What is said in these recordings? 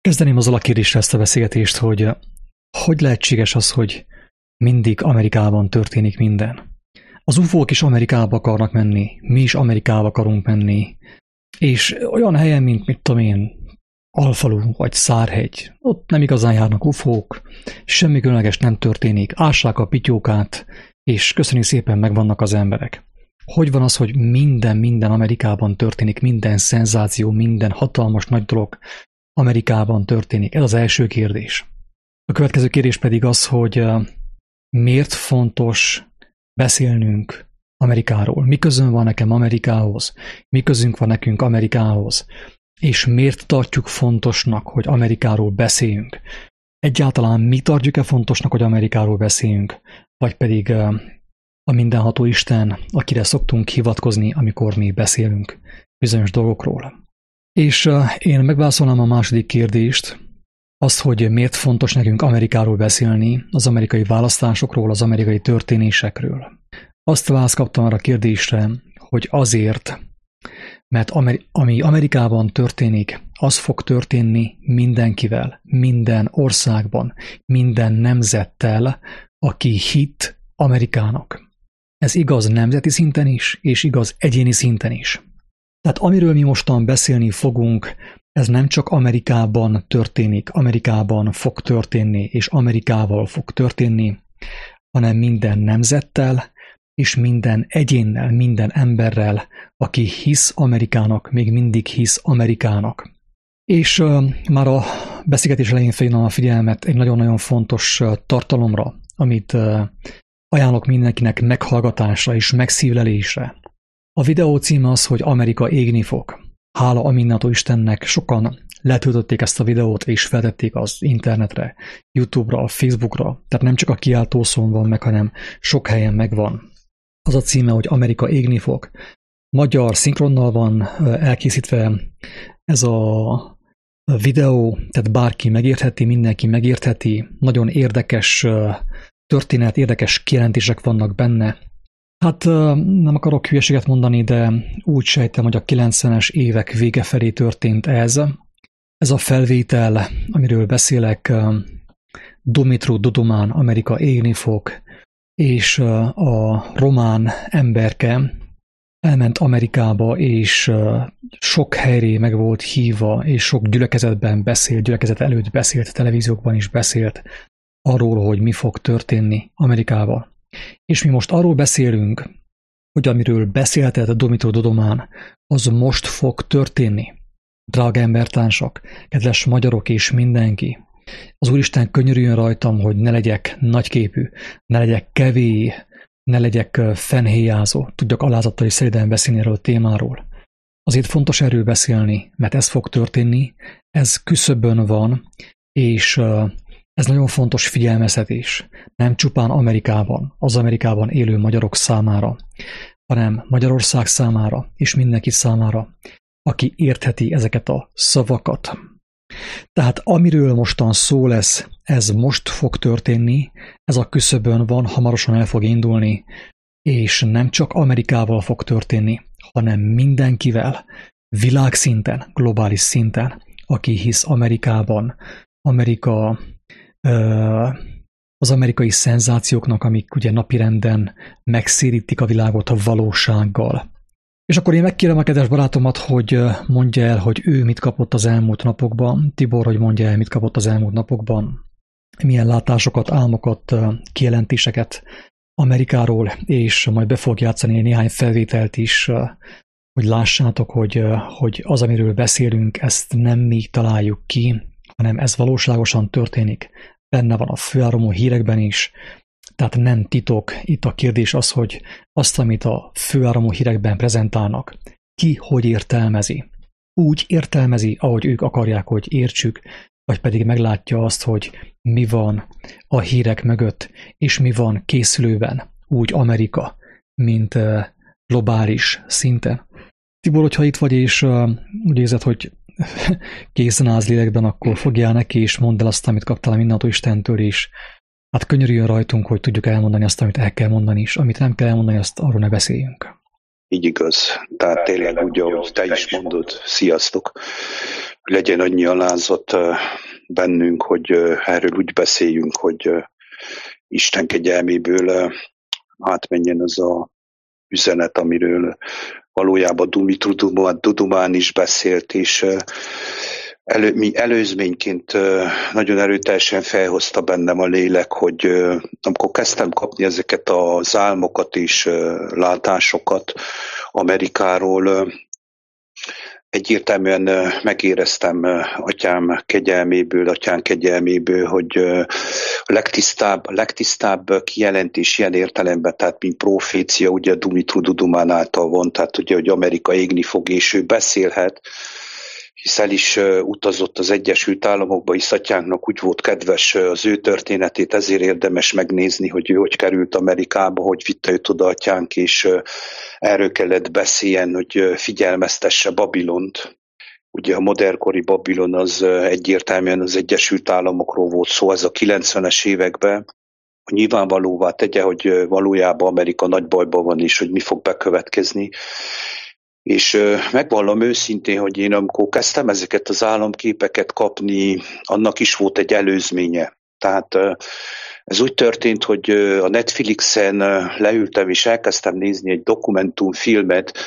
Kezdeném azzal a kérdéssel ezt a beszélgetést, hogy lehetséges az, hogy mindig Amerikában történik minden. Az UFO-k is Amerikába akarnak menni, mi is Amerikába akarunk menni, és olyan helyen, mint mit tudom én, Alfalu vagy Szárhegy, ott nem igazán járnak UFO-k, semmi különleges nem történik, ássák a pityókát, és köszönjük szépen, megvannak az emberek. Hogy van az, hogy minden Amerikában történik, minden szenzáció, minden hatalmas nagy dolog Amerikában történik? Ez az első kérdés. A következő kérdés pedig az, hogy miért fontos beszélnünk Amerikáról? Mi közön van nekem Amerikához? Mi közünk van nekünk Amerikához? És miért tartjuk fontosnak, hogy Amerikáról beszéljünk? Egyáltalán mi tartjuk-e fontosnak, hogy Amerikáról beszéljünk? Vagy pedig a mindenható Isten, akire szoktunk hivatkozni, amikor mi beszélünk bizonyos dolgokról? És én megválaszolnám a második kérdést, azt, hogy miért fontos nekünk Amerikáról beszélni, az amerikai választásokról, az amerikai történésekről. Azt választ kaptam arra a kérdésre, hogy azért, mert ami Amerikában történik, az fog történni mindenkivel, minden országban, minden nemzettel, aki hitt Amerikának. Ez igaz nemzeti szinten is, és igaz egyéni szinten is. Tehát amiről mi mostan beszélni fogunk, ez nem csak Amerikában történik, Amerikában fog történni, és Amerikával fog történni, hanem minden nemzettel, és minden egyénnel, minden emberrel, aki hisz Amerikának, még mindig hisz Amerikának. És már a beszélgetés elején felhívnám a figyelmet egy nagyon-nagyon fontos tartalomra, amit ajánlok mindenkinek meghallgatásra és megszívlelésre. A videó címe az, hogy Amerika égni fog. Hála a mindenható Istennek, sokan letöltötték ezt a videót és feltették az internetre, YouTube-ra, Facebookra, tehát nem csak a kiáltószón van meg, hanem sok helyen megvan. Az a címe, hogy Amerika égni fog. Magyar szinkronnal van elkészítve ez a videó, tehát bárki megértheti, mindenki megértheti. Nagyon érdekes történet, érdekes kijelentések vannak benne. Hát nem akarok hülyeséget mondani, de úgy sejtem, hogy a 90-es évek vége felé történt ez. Ez a felvétel, amiről beszélek, Dumitru Duduman, Amerika égni fog, és a román emberke elment Amerikába, és sok helyre meg volt hívva, és sok gyülekezetben beszélt, gyülekezet előtt beszélt, televíziókban is beszélt arról, hogy mi fog történni Amerikában. És mi most arról beszélünk, hogy amiről beszéltet a Dumitru Duduman, az most fog történni. Drága embertársak, kedves magyarok és mindenki, az Úristen könyörüljön rajtam, hogy ne legyek nagyképű, ne legyek kevély, ne legyek fennhéjázó, tudjak alázattal és szeriden beszélni erről a témáról. Azért fontos erről beszélni, mert ez fog történni, ez küszöbön van, és ez nagyon fontos figyelmeztetés, nem csupán Amerikában, az Amerikában élő magyarok számára, hanem Magyarország számára és mindenki számára, aki értheti ezeket a szavakat. Tehát amiről mostan szó lesz, ez most fog történni, ez a küszöbön van, hamarosan el fog indulni, és nem csak Amerikával fog történni, hanem mindenkivel, világszinten, globális szinten, aki hisz Amerikában, az amerikai szenzációknak, amik ugye napirenden megszérítik a világot a valósággal. És akkor én megkérem a kedves barátomat, hogy mondja el, hogy ő mit kapott az elmúlt napokban. Tibor, hogy mondja el, mit kapott az elmúlt napokban. Milyen látásokat, álmokat, kijelentéseket Amerikáról, és majd be fog játszani néhány felvételt is, hogy lássátok, hogy az, amiről beszélünk, ezt nem mi találjuk ki, hanem ez valóságosan történik. Benne van a főáramú hírekben is, tehát nem titok. Itt a kérdés az, hogy azt, amit a főáramú hírekben prezentálnak, ki hogy értelmezi. Úgy értelmezi, ahogy ők akarják, hogy értsük, vagy pedig meglátja azt, hogy mi van a hírek mögött, és mi van készülőben, úgy Amerika, mint globális szinten. Tibor, hogyha itt vagy, és úgy érzed, hogy készen állsz lélekben, akkor fogjál neki, és mondd el azt, amit kaptál a mindenható Istentől, és hát könyörüljön rajtunk, hogy tudjuk elmondani azt, amit el kell mondani, és amit nem kell elmondani, azt arról ne beszéljünk. így igaz. Tehát tényleg úgy, ahogy te is mondod, sziasztok, legyen annyi alázat bennünk, hogy erről úgy beszéljünk, hogy Isten kegyelméből átmenjen az a üzenet, amiről valójában Dumitru Dudumán is beszélt, és előzményként nagyon erőteljesen felhozta bennem a lélek, hogy amikor kezdtem kapni ezeket az álmokat és látásokat Amerikáról, egyértelműen megéreztem atyám kegyelméből, hogy a legtisztább kijelentés ilyen értelemben, tehát mint profécia, ugye Dumitru Dudumán által van, tehát ugye, hogy Amerika égni fog, és ő beszélhet, hisz el is utazott az Egyesült Államokba, hisz atyánknak úgy volt kedves az ő történetét, ezért érdemes megnézni, hogy ő hogy került Amerikába, hogy vitte őt oda atyánk, és erről kellett beszéljen, hogy figyelmeztesse Babilont. Ugye a modernkori Babilon az egyértelműen az Egyesült Államokról volt szó, ez a 90-es években, hogy nyilvánvalóvá tegye, hogy valójában Amerika nagy bajban van, és hogy mi fog bekövetkezni. És megvallom őszintén, hogy én amikor kezdtem ezeket az álomképeket kapni, annak is volt egy előzménye. Tehát ez úgy történt, hogy a Netflixen leültem és elkezdtem nézni egy dokumentumfilmet,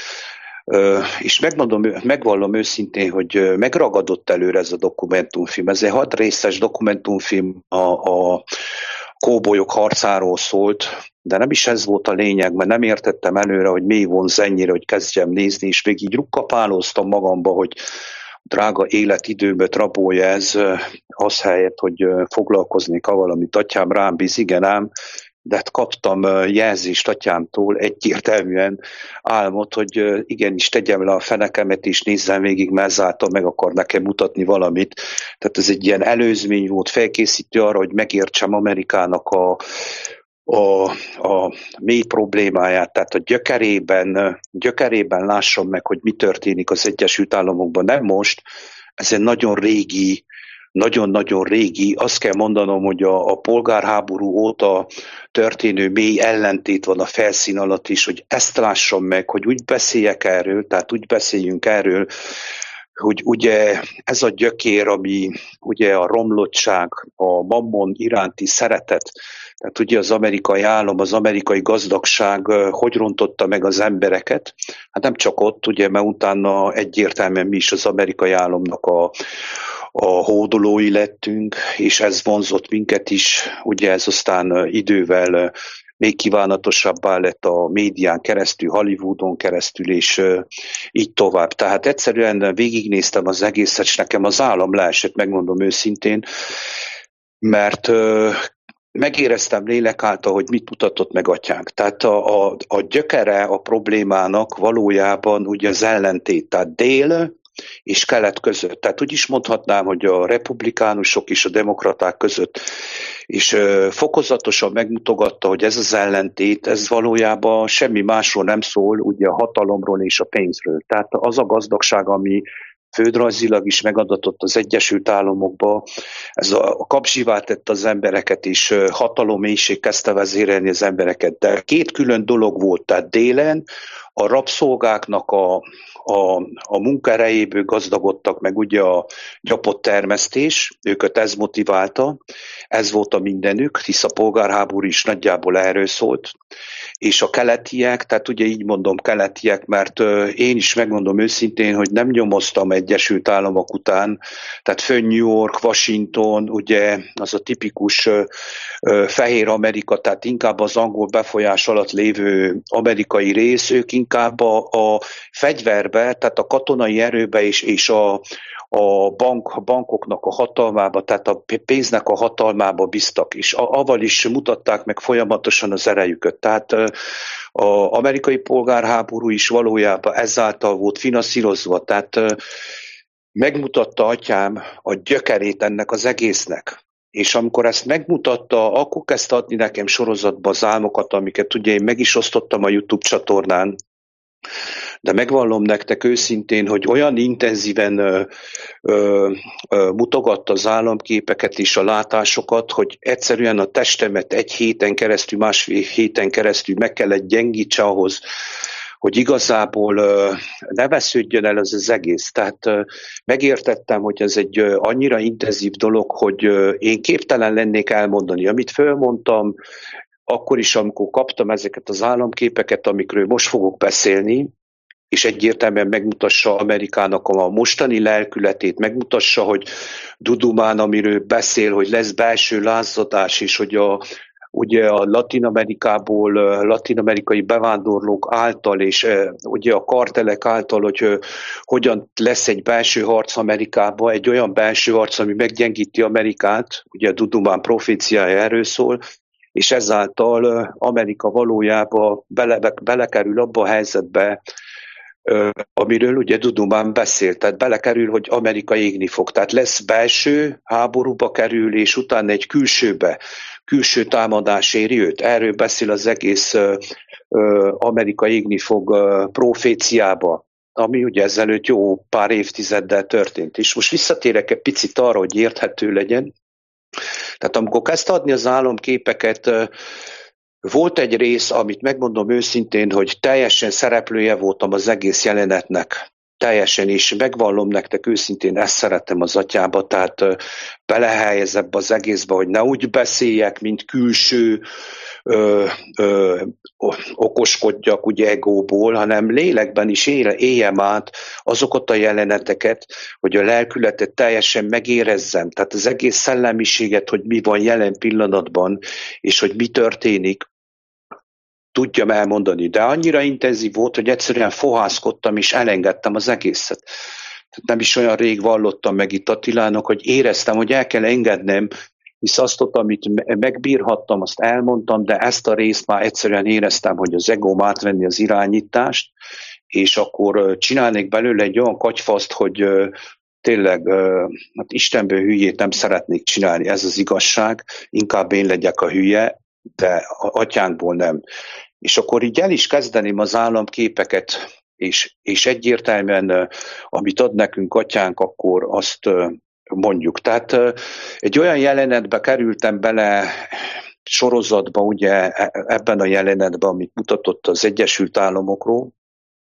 és megvallom őszintén, hogy megragadott előre ez a dokumentumfilm. Ez egy 6 részes dokumentumfilm a kóbolyok harcáról szólt, de nem is ez volt a lényeg, mert nem értettem előre, hogy mi vonz ennyire, hogy kezdjem nézni, és még így rukkapálóztam magamba, hogy drága életidőmet rabolja ez, az helyett, hogy foglalkoznék avval, amit atyám rám bíz, igen ám, de hát kaptam jelzést atyámtól egyértelműen álmot, hogy igenis tegyem le a fenekemet és nézzem végig, mert ezáltal meg akar nekem mutatni valamit. Tehát ez egy ilyen előzmény volt, felkészítő arra, hogy megértsem Amerikának a mély problémáját, tehát a gyökerében lássam meg, hogy mi történik az Egyesült Államokban. Nem most, ez egy nagyon-nagyon régi, azt kell mondanom, hogy a polgárháború óta történő mély ellentét van a felszín alatt is, hogy ezt lássam meg, hogy úgy beszéljek erről, tehát úgy beszéljünk erről, hogy ugye ez a gyökér, ami ugye a romlottság, a mammon iránti szeretet, tehát ugye az amerikai állam, az amerikai gazdagság hogy rontotta meg az embereket? Hát nem csak ott, ugye, mert utána egyértelműen mi is az amerikai államnak a hódolói lettünk, és ez vonzott minket is, ugye ez aztán idővel még kívánatosabbá lett a médián keresztül, Hollywoodon keresztül, és így tovább. Tehát egyszerűen végignéztem az egészet, és nekem az állam leesett, megmondom őszintén, mert megéreztem lélek által, hogy mit mutatott meg atyánk. Tehát a gyökere a problémának valójában ugye az ellentét, tehát dél és kelet között. Tehát úgy is mondhatnám, hogy a republikánusok és a demokraták között, és fokozatosan megmutogatta, hogy ez az ellentét, ez valójában semmi másról nem szól, ugye a hatalomról és a pénzről. Tehát az a gazdagság, ami földrajzilag is megadatott az Egyesült Államokba, ez a kapzsivá tett az embereket, és hatalomélység kezdte vezérelni az embereket. De két külön dolog volt, tehát délen a rabszolgáknak a munkaerejéből gazdagodtak meg ugye a gyapott termesztés, őket ez motiválta, ez volt a mindenük, hisz a polgárháború is nagyjából erről szólt, és a keletiek, tehát ugye így mondom keletiek, mert én is megmondom őszintén, hogy nem nyomoztam Egyesült Államok után, tehát fönn New York, Washington, ugye az a tipikus fehér Amerika, tehát inkább az angol befolyás alatt lévő amerikai rész, ők inkább a fegyverbe, tehát a katonai erőbe és a bankoknak a hatalmába, tehát a pénznek a hatalmába bíztak, és avval is mutatták meg folyamatosan az erejüket. Tehát az amerikai polgárháború is valójában ezáltal volt finanszírozva, tehát megmutatta atyám a gyökerét ennek az egésznek. És amikor ezt megmutatta, akkor kezdte adni nekem sorozatba az álmokat, amiket ugye én meg is osztottam a YouTube csatornán, de megvallom nektek őszintén, hogy olyan intenzíven mutogatta az álomképeket és a látásokat, hogy egyszerűen a testemet egy héten keresztül, másfél héten keresztül meg kellett gyengítse ahhoz, hogy igazából ne vesződjön el az egész. Tehát megértettem, hogy ez egy annyira intenzív dolog, hogy én képtelen lennék elmondani. Amit fölmondtam, akkor is, amikor kaptam ezeket az államképeket, amikről most fogok beszélni, és egyértelműen megmutassa Amerikának a mostani lelkületét, megmutassa, hogy Dudumán, amiről beszél, hogy lesz belső lázadás, és hogy ugye a Latin-Amerikából, latin-amerikai bevándorlók által, és ugye a kartelek által, hogy hogyan lesz egy belső harc Amerikában, egy olyan belső harc, ami meggyengíti Amerikát, ugye a Dudumán proféciája erről szól, és ezáltal Amerika valójában belekerül abba a helyzetbe, amiről ugye Dudumán beszélt, tehát belekerül, hogy Amerika égni fog. Tehát lesz belső háborúba kerül, és utána egy külső támadás éri őt. Erről beszél az egész Amerika égni fog proféciába, ami ugye ezelőtt jó pár évtizeddel történt. És most visszatérek egy picit arra, hogy érthető legyen. Tehát amikor kezdte adni az álomképeket, volt egy rész, amit megmondom őszintén, hogy teljesen szereplője voltam az egész jelenetnek. Teljesen, és megvallom nektek őszintén, ezt szeretem az atyába, tehát belehelyez ebbe az egészbe, hogy ne úgy beszéljek, mint külső okoskodjak ugye egóból, hanem lélekben is éljem át azokat a jeleneteket, hogy a lelkületet teljesen megérezzem. Tehát az egész szellemiséget, hogy mi van jelen pillanatban, és hogy mi történik, tudjam elmondani. De annyira intenzív volt, hogy egyszerűen fohászkodtam, és elengedtem az egészet. Tehát nem is olyan rég vallottam meg itt Attilának, hogy éreztem, hogy el kell engednem, hisz azt ott, amit megbírhattam, azt elmondtam, de ezt a részt már egyszerűen éreztem, hogy az egóm átvenni az irányítást, és akkor csinálnék belőle egy olyan kagyfaszt, hogy tényleg hát Istenből hülyét nem szeretnék csinálni, ez az igazság, inkább én legyek a hülye, de atyánkból nem. És akkor így el is kezdeném az államképeket, és egyértelműen, amit ad nekünk atyánk, akkor azt mondjuk. Tehát egy olyan jelenetbe kerültem bele sorozatba, ugye ebben a jelenetben, amit mutatott az Egyesült Államokról,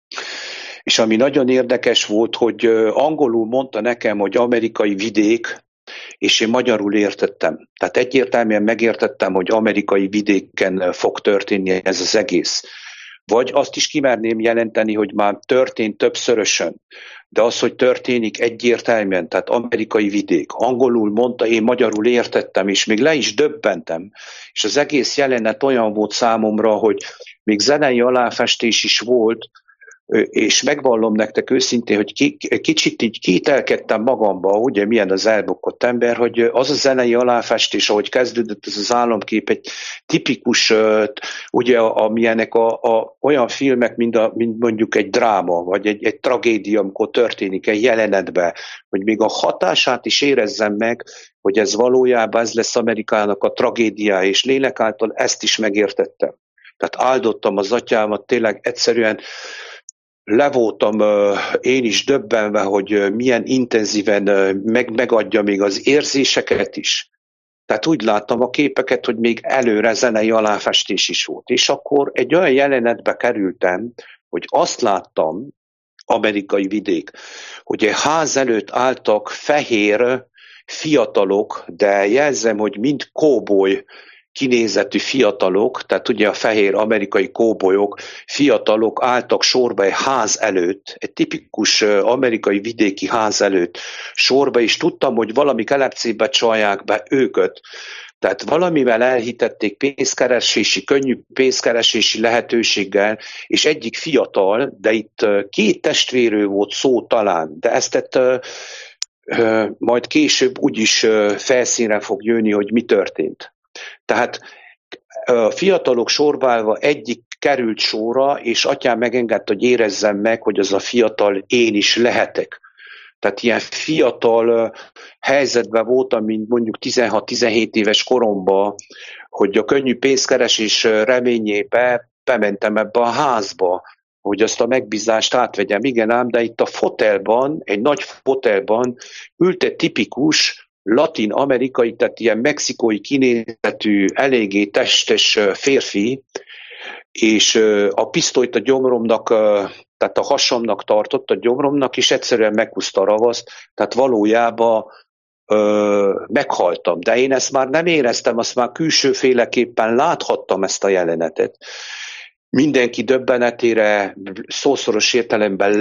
és ami nagyon érdekes volt, hogy angolul mondta nekem, hogy amerikai vidék, és én magyarul értettem. Tehát egyértelműen megértettem, hogy amerikai vidéken fog történni ez az egész. Vagy azt is kimerném jelenteni, hogy már történt többszörösen, de az, hogy történik egyértelműen, tehát amerikai vidék. Angolul mondta, én magyarul értettem, és még le is döbbentem. És az egész jelenet olyan volt számomra, hogy még zenei aláfestés is volt, és megvallom nektek őszintén, hogy kicsit így kételkedtem magamba, ugye milyen az elbukott ember, hogy az a zenei aláfestés, ahogy kezdődött ez az államkép, egy tipikus, ugye amilyenek olyan filmek, mint mondjuk egy dráma, vagy egy tragédia, amikor történik egy jelenetben, hogy még a hatását is érezzem meg, hogy ez valójában ez lesz Amerikának a tragédiája, és lélek által ezt is megértettem. Tehát áldottam az atyámat, tényleg egyszerűen le voltam én is döbbenve, hogy milyen intenzíven megadja még az érzéseket is. Tehát úgy láttam a képeket, hogy még előre zenei aláfestés is volt. És akkor egy olyan jelenetbe kerültem, hogy azt láttam, amerikai vidék, hogy egy ház előtt álltak fehér fiatalok, de jelzem, hogy mind kóboly kinézetű fiatalok, tehát ugye a fehér amerikai kóbolyok, fiatalok álltak sorba egy ház előtt, egy tipikus amerikai vidéki ház előtt sorba, és tudtam, hogy valami kelepcébe csalják be őket. Tehát valamivel elhitették pénzkeresési, könnyű pénzkeresési lehetőséggel, és egyik fiatal, de itt két testvérő volt szó talán, de ezt majd később úgyis felszínre fog jönni, hogy mi történt. Tehát a fiatalok sorbálva egyik került sorra, és atyám megengedte, hogy érezzem meg, hogy az a fiatal én is lehetek. Tehát ilyen fiatal helyzetben voltam, mint mondjuk 16-17 éves koromban, hogy a könnyű pénzkeresés reményébe bementem ebbe a házba, hogy azt a megbízást átvegyem. Igen ám, de itt a fotelban, egy nagy fotelban ült egy tipikus latin-amerikai, tehát ilyen mexikói kinézetű, eléggé testes férfi, és a pisztolyt a gyomromnak, tehát a hasamnak tartott, a gyomromnak, és egyszerűen meghúzta a ravaszt, tehát valójában meghaltam. De én ezt már nem éreztem, azt már külsőféleképpen láthattam ezt a jelenetet. Mindenki döbbenetére szószoros értelemben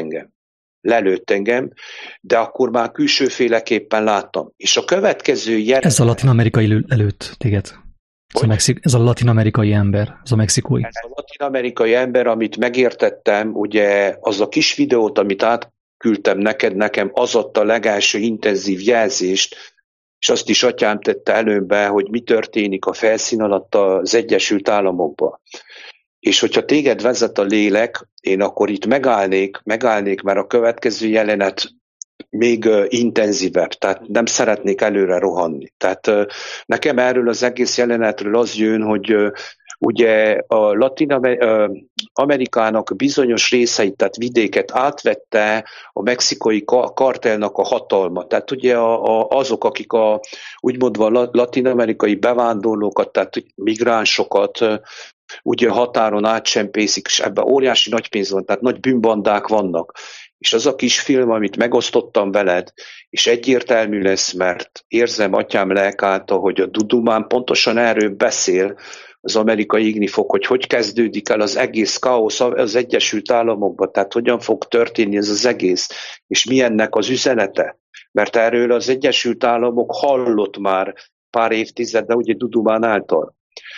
lelőtt engem, de akkor már külsőféleképpen láttam. És a következő jelenet... Ez a latin-amerikai előtt téged? Ez a latin-amerikai ember, ez a mexikói. Ez a latin-amerikai ember, amit megértettem, ugye az a kis videót, amit átküldtem nekem az adta a legelső intenzív jelzést, és azt is atyám tette előbe, hogy mi történik a felszín alatt az Egyesült Államokban. És hogyha téged vezet a lélek, én akkor itt megállnék, mert a következő jelenet még intenzívebb, tehát nem szeretnék előre rohanni. Tehát nekem erről az egész jelenetről az jön, hogy ugye a Latin-Amerikának bizonyos részeit, tehát vidéket átvette a mexikai kartelnak a hatalma. Tehát ugye azok, akik úgymond latin-amerikai bevándorlókat, tehát migránsokat, ugye határon átsempészik, és ebben óriási nagy pénz van, tehát nagy bűnbandák vannak. És az a kis film, amit megosztottam veled, és egyértelmű lesz, mert érzem atyám lelk által, hogy a Dudumán pontosan erről beszél, az amerikai ignifok, hogy kezdődik el az egész káosz az Egyesült Államokban, tehát hogyan fog történni ez az egész, és mi ennek az üzenete. Mert erről az Egyesült Államok hallott már pár évtizede, ugye Dudumán által.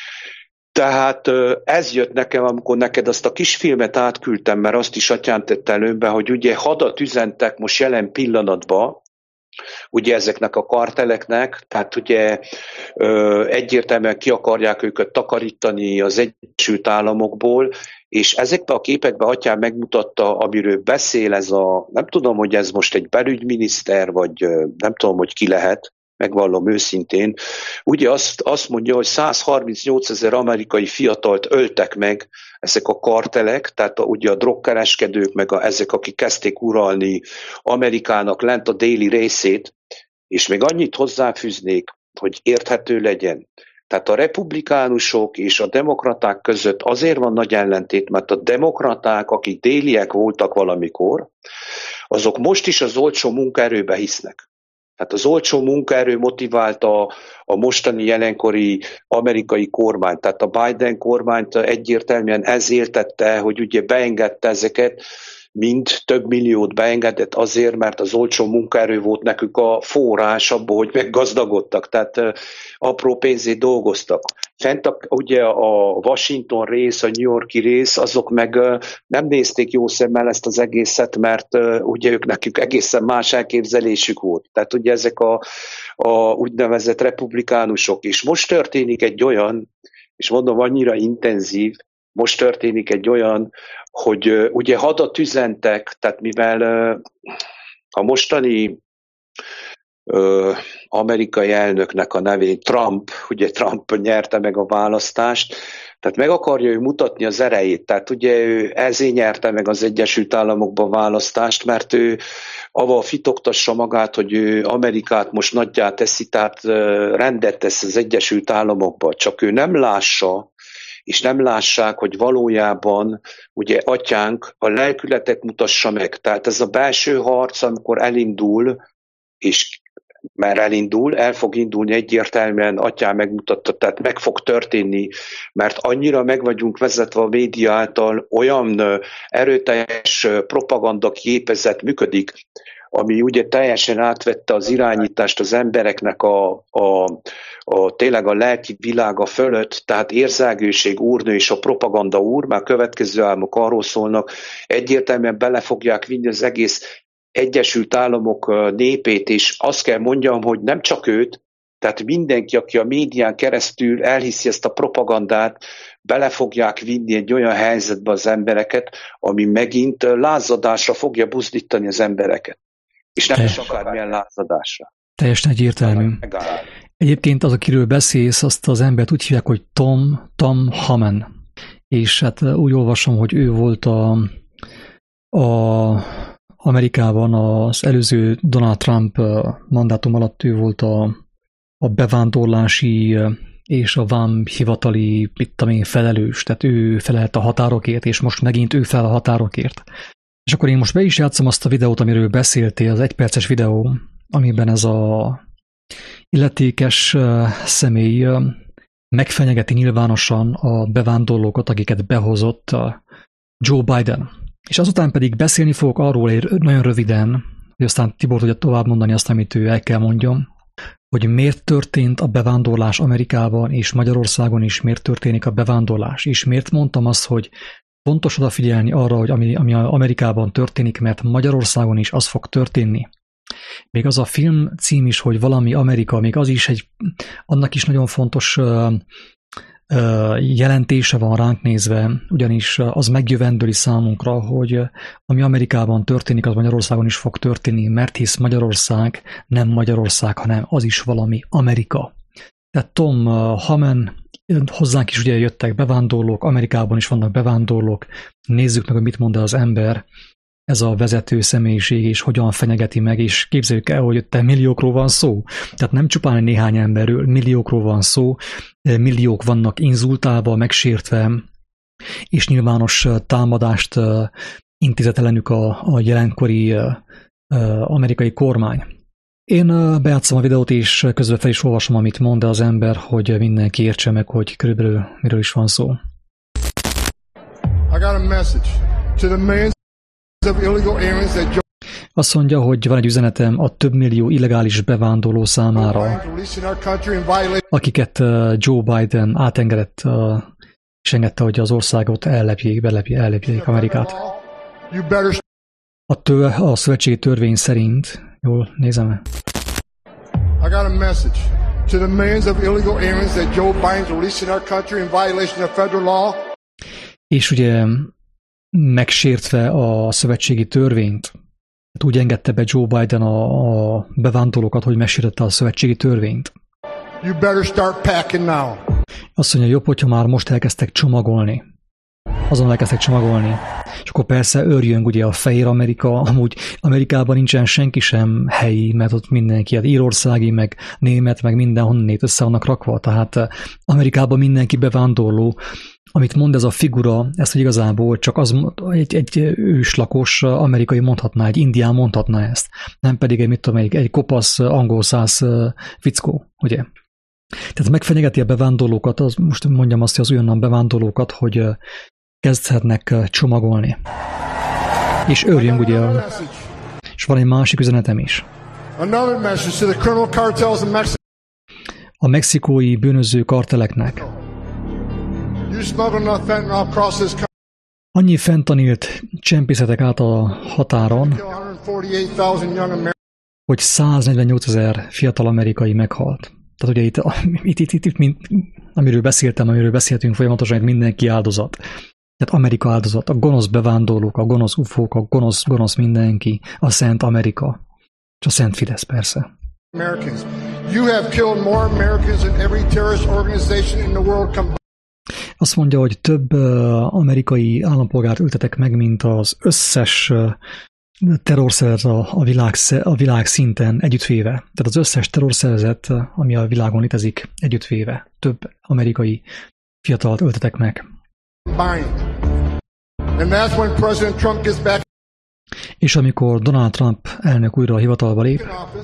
Tehát ez jött nekem, amikor neked azt a kis filmet átküldtem, mert azt is atyám tett előbe, hogy ugye hadat üzentek most jelen pillanatban, ugye ezeknek a karteleknek, tehát ugye egyértelműen ki akarják őket takarítani az Egyesült Államokból, és ezekben a képekben atyám megmutatta, amiről beszél ez nem tudom, hogy ez most egy belügyminiszter, vagy nem tudom, hogy ki lehet, megvallom őszintén, ugye azt mondja, hogy 138 000 amerikai fiatalt öltek meg ezek a kartelek, tehát ugye a drogkereskedők, meg ezek, akik kezdték uralni Amerikának lent a déli részét, és még annyit hozzáfűznék, hogy érthető legyen. Tehát a republikánusok és a demokraták között azért van nagy ellentét, mert a demokraták, akik déliek voltak valamikor, azok most is az olcsó munkaerőbe hisznek. Tehát az olcsó munkaerő motiválta a mostani jelenkori amerikai kormányt. Tehát a Biden kormányt egyértelműen ez éltette, hogy ugye beengedte ezeket, mind több milliót beengedett azért, mert az olcsó munkaerő volt nekük a forrás abból, hogy meggazdagodtak, tehát apró pénzét dolgoztak. Fent ugye a Washington rész, a New Yorki rész, azok meg nem nézték jó szemmel ezt az egészet, mert ugye nekük egészen más elképzelésük volt. Tehát ugye ezek a úgynevezett republikánusok. És most történik egy olyan, és mondom annyira intenzív, most történik egy olyan, hogy ugye hadat üzentek, tehát mivel a mostani amerikai elnöknek a nevén Trump, ugye Trump nyerte meg a választást, tehát meg akarja ő mutatni az erejét, tehát ugye ő ezért nyerte meg az Egyesült Államokban választást, mert ő avval fitogtassa magát, hogy ő Amerikát most nagyjá teszi, tehát rendet tesz az Egyesült Államokban, csak ő nem lássa, és nem lássák, hogy valójában ugye atyánk a lelkületet mutassa meg. Tehát ez a belső harc, amikor elindul, és már elindul, el fog indulni egyértelműen, atyám megmutatta, tehát meg fog történni, mert annyira meg vagyunk vezetve a média által, olyan erőteljes propaganda képezet működik, ami ugye teljesen átvette az irányítást az embereknek tényleg a lelki világa fölött, tehát érzelgőség úrnő és a propaganda úr, már következő álmok arról szólnak, egyértelműen bele fogják vinni az egész Egyesült Államok népét, és azt kell mondjam, hogy nem csak őt, tehát mindenki, aki a médián keresztül elhiszi ezt a propagandát, bele fogják vinni egy olyan helyzetbe az embereket, ami megint lázadásra fogja buzdítani az embereket. És nem is akármilyen lázadásra. Teljesen egyértelmű. Egyébként az, akiről beszélsz, azt az embert úgy hívják, hogy Tom Hamen. És hát úgy olvasom, hogy ő volt Amerikában az előző Donald Trump mandátum alatt ő volt a bevándorlási és a vámhivatali, mit tudom én, felelős, tehát ő felelt a határokért, és most megint ő fel a határokért. És akkor én most be is játszom azt a videót, amiről beszéltél, az 1 perces videó, amiben ez a illetékes személy megfenyegeti nyilvánosan a bevándorlókat, akiket behozott Joe Biden. És azután pedig beszélni fogok arról nagyon röviden, hogy aztán Tibor tudja tovább mondani azt, amit ő el kell mondjon, hogy miért történt a bevándorlás Amerikában és Magyarországon is, miért történik a bevándorlás, és miért mondtam azt, hogy fontos odafigyelni arra, hogy ami Amerikában történik, mert Magyarországon is az fog történni. Még az a film cím is, hogy Valami Amerika, még az is annak is nagyon fontos jelentése van ránk nézve, ugyanis az megjövendőli számunkra, hogy ami Amerikában történik, az Magyarországon is fog történni, mert hisz Magyarország nem Magyarország, hanem az is valami Amerika. Tehát Tom Hamen, hozzánk is ugye jöttek bevándorlók, Amerikában is vannak bevándorlók, nézzük meg, hogy mit mond az ember, ez a vezető személyiség, és hogyan fenyegeti meg, és képzeljük el, hogy te milliókról van szó. Tehát nem csupán néhány emberről, milliókról van szó, milliók vannak inzultálva, megsértve, és nyilvános támadást intézett ellenük a jelenkori amerikai kormány. Én bejátszom a videót, és közben fel is olvasom, amit mond az ember, hogy mindenki értse meg, hogy körülbelül miről is van szó. I got a message to the millions of illegal aliens that Azt mondja, hogy van egy üzenetem a több millió illegális bevándorló számára, akiket Joe Biden átengedett, és engedte, hogy az országot ellepjék Amerikát. A szövetségi törvény szerint, jól nézem. I got a message to the millions of illegal aliens that Joe Biden's releasing our country in violation of federal law. És ugye megsértve a szövetségi törvényt, úgy engedte be Joe Biden a bevándorlókat, hogy megsértette a szövetségi törvényt. You better start packing now. Azt mondja, jobb, hogyha már most elkezdtek csomagolni. Azon elkezdtek csomagolni. És akkor persze őrjön ugye a Fehér Amerika, amúgy Amerikában nincsen senki sem helyi, mert ott mindenki, hát írországi, meg német, meg mindenhonnét össze vannak rakva. Tehát Amerikában mindenki bevándorló. Amit mond ez a figura, ezt hogy igazából csak az egy őslakos amerikai mondhatná, egy indián mondhatná ezt. Nem pedig egy kopasz angol száz fickó, ugye? Tehát megfenyegeti a bevándorlókat, most mondjam azt, hogy az olyannan bevándorlókat, hogy kezdhetnek csomagolni. És őrjünk ugye, és van egy másik üzenetem is. A mexikói bűnöző karteleknek. Annyi fentanylt csempészetek át a határon, hogy 148 000 fiatal amerikai meghalt. Tehát ugye itt amiről beszéltünk folyamatosan, hogy mindenki áldozat. Tehát Amerika áldozat, a gonosz bevándorlók, a gonosz ufók, a gonosz mindenki, a Szent Amerika, és a Szent Fidesz persze. Azt mondja, hogy több amerikai állampolgárt ültetek meg, mint az összes terrorszervezet a világ szinten együttvéve. Tehát az összes terrorszervezet, ami a világon létezik, együttvéve. Több amerikai fiatalt öltetek meg. És amikor Donald Trump elnök újra a hivatalba lép,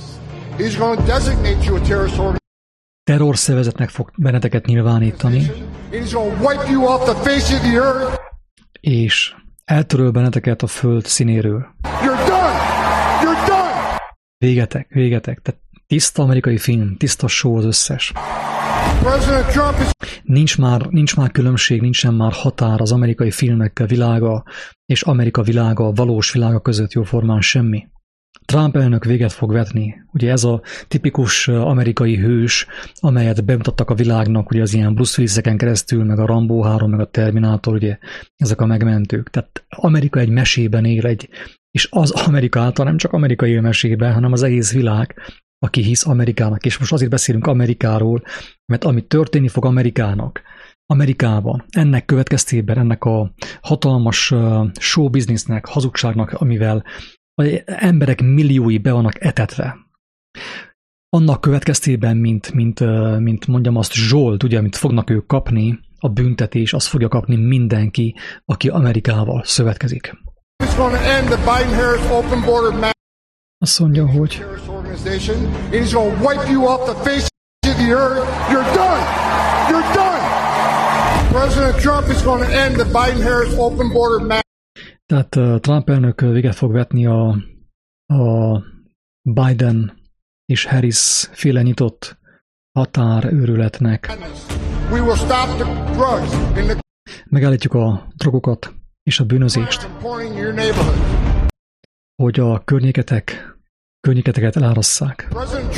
terrorszervezetnek fog benneteket nyilvánítani, és eltöröl benneteket a föld színéről. Végetek. Tehát tiszta amerikai film, tiszta show az összes. Nincs már különbség, nincsen már határ az amerikai filmek világa és Amerika világa, valós világa között jóformán semmi. Trump elnök véget fog vetni. Ugye ez a tipikus amerikai hős, amelyet bemutattak a világnak, ugye az ilyen Bruce Williseken keresztül, meg a Rambo 3, meg a Terminátor, ugye ezek a megmentők. Tehát Amerika egy mesében él, és az Amerika által nem csak Amerika él mesében, hanem az egész világ, aki hisz Amerikának. És most azért beszélünk Amerikáról, mert ami történni fog Amerikában, ennek következtében, ennek a hatalmas show businessnek, hazugságnak, amivel emberek milliói be vannak etetve. annak következtében, mint mondjam azt, zsolt, ugye, amit fognak ők kapni, a büntetés, azt fogja kapni mindenki, aki Amerikával szövetkezik. Azt mondja, hogy tehát Trump elnök véget fog vetni a Biden és Harris féle nyitott határőrületnek. Megállítjuk a drogokat és a bűnözést, hogy a környéketeket elárasszák.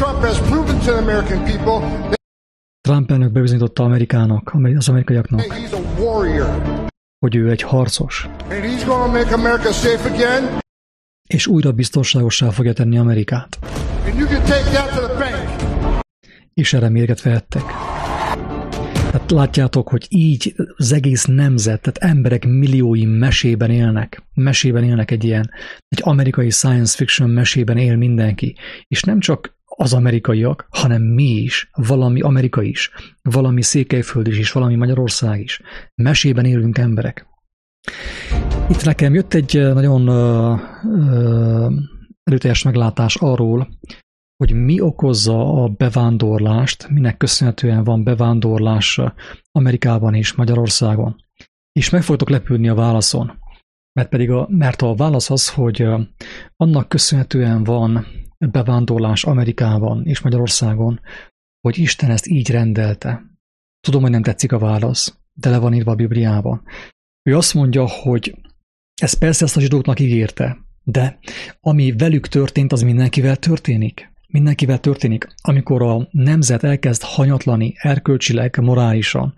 Trump elnök bebizonyította Amerikának, az amerikaiaknak, hogy ő egy harcos, és újra biztonságossá fogja tenni Amerikát. És erre mérget vehettek. Tehát látjátok, hogy így az egész nemzet, tehát emberek milliói mesében élnek egy amerikai science fiction mesében él mindenki. És nem csak az amerikaiak, hanem mi is, valami Amerika is, valami Székelyföld is, valami Magyarország is. Mesében élünk emberek. Itt nekem jött egy nagyon erőteljes meglátás arról, hogy mi okozza a bevándorlást, minek köszönhetően van bevándorlás Amerikában és Magyarországon. És meg fogtok lepődni a válaszon. Mert a válasz az, hogy annak köszönhetően van bevándorlás Amerikában és Magyarországon, hogy Isten ezt így rendelte. Tudom, hogy nem tetszik a válasz, de le van írva a Bibliában. Ő azt mondja, hogy ezt a zsidóknak ígérte, de ami velük történt, az mindenkivel történik. Mindenkivel történik. Amikor a nemzet elkezd hanyatlani erkölcsileg, morálisan,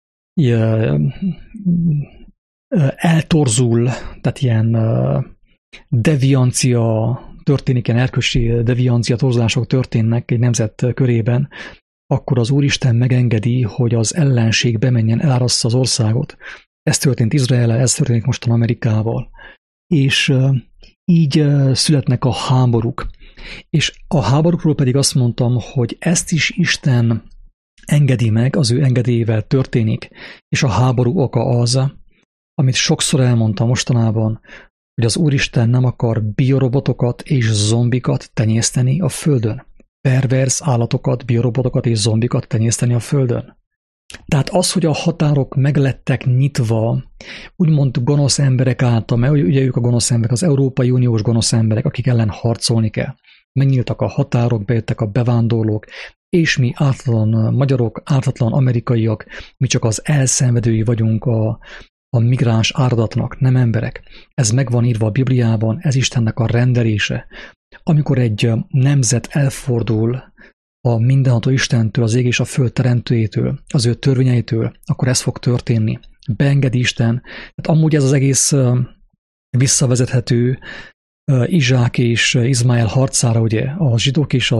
eltorzul, tehát ilyen deviancia történik, ilyen erkölcsi deviancia, torzulások történnek egy nemzet körében, akkor az Úristen megengedi, hogy az ellenség bemenjen, elárassza az országot. Ez történt Izraellel, ez történik mostan Amerikával. És így születnek a háborúk. És a háborúkról pedig azt mondtam, hogy ezt is Isten engedi meg, az ő engedélyével történik, és a háború oka az, amit sokszor elmondtam mostanában, hogy az Úristen nem akar biorobotokat és zombikat tenyészteni a földön. Perverz állatokat, biorobotokat és zombikat tenyészteni a földön. Tehát az, hogy a határok meglettek nyitva, úgymond gonosz emberek által, mert ugye ők a gonosz emberek, az Európai Uniós gonosz emberek, akik ellen harcolni kell. Megnyíltak a határok, bejöttek a bevándorlók, és mi ártatlan magyarok, ártatlan amerikaiak, mi csak az elszenvedői vagyunk a migráns áradatnak, nem emberek. Ez meg van írva a Bibliában, ez Istennek a rendelése. Amikor egy nemzet elfordul a mindenható Istentől, az ég és a föld teremtőjétől, az ő törvényeitől, akkor ez fog történni. Beengedi Isten. Tehát amúgy ez az egész visszavezethető Izsák és Izmael harcára, ugye, a zsidók és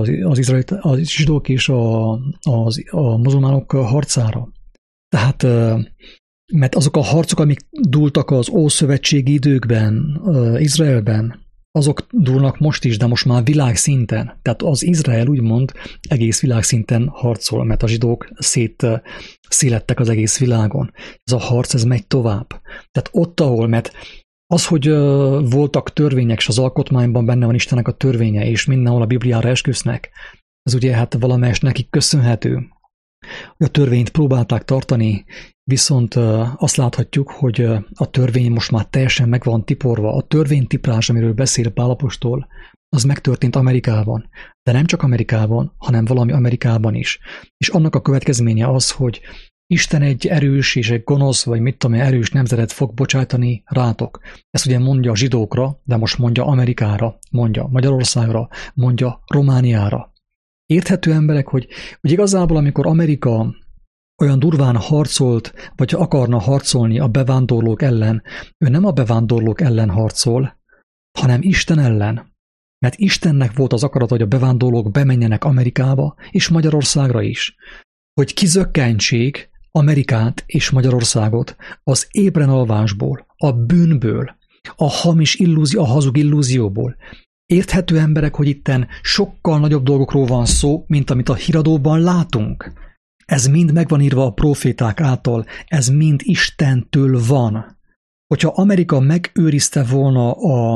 a muzulmánok harcára. Tehát, mert azok a harcok, amik dúltak az ószövetségi időkben, Izraelben, azok dúlnak most is, de most már világszinten. Tehát az Izrael úgymond egész világszinten harcol, mert a zsidók szélettek az egész világon. Ez a harc, ez megy tovább. Tehát ott, ahol, mert az, hogy voltak törvények, és az alkotmányban benne van Istennek a törvénye, és mindenhol a Bibliára esküsznek, ez ugye hát valamelyest nekik köszönhető. A törvényt próbálták tartani, viszont azt láthatjuk, hogy a törvény most már teljesen meg van tiporva. A törvénytiprás, amiről beszél Pál apostol, az megtörtént Amerikában. De nem csak Amerikában, hanem valami Amerikában is. És annak a következménye az, hogy Isten egy erős és egy gonosz, vagy mit tudom, erős nemzetet fog bocsájtani rátok. Ezt ugye mondja a zsidókra, de most mondja Amerikára, mondja Magyarországra, mondja Romániára. Érthető emberek, hogy igazából amikor Amerika olyan durván harcolt, vagy akarna harcolni a bevándorlók ellen, ő nem a bevándorlók ellen harcol, hanem Isten ellen. Mert Istennek volt az akarata, hogy a bevándorlók bemenjenek Amerikába és Magyarországra is. Hogy kizökkentsék Amerikát és Magyarországot az ébren alvásból, a bűnből, a hamis illúzió, a hazug illúzióból. Érthető emberek, hogy itten sokkal nagyobb dolgokról van szó, mint amit a híradóban látunk. Ez mind megvan írva a proféták által, ez mind Istentől van. Hogyha Amerika megőrizte volna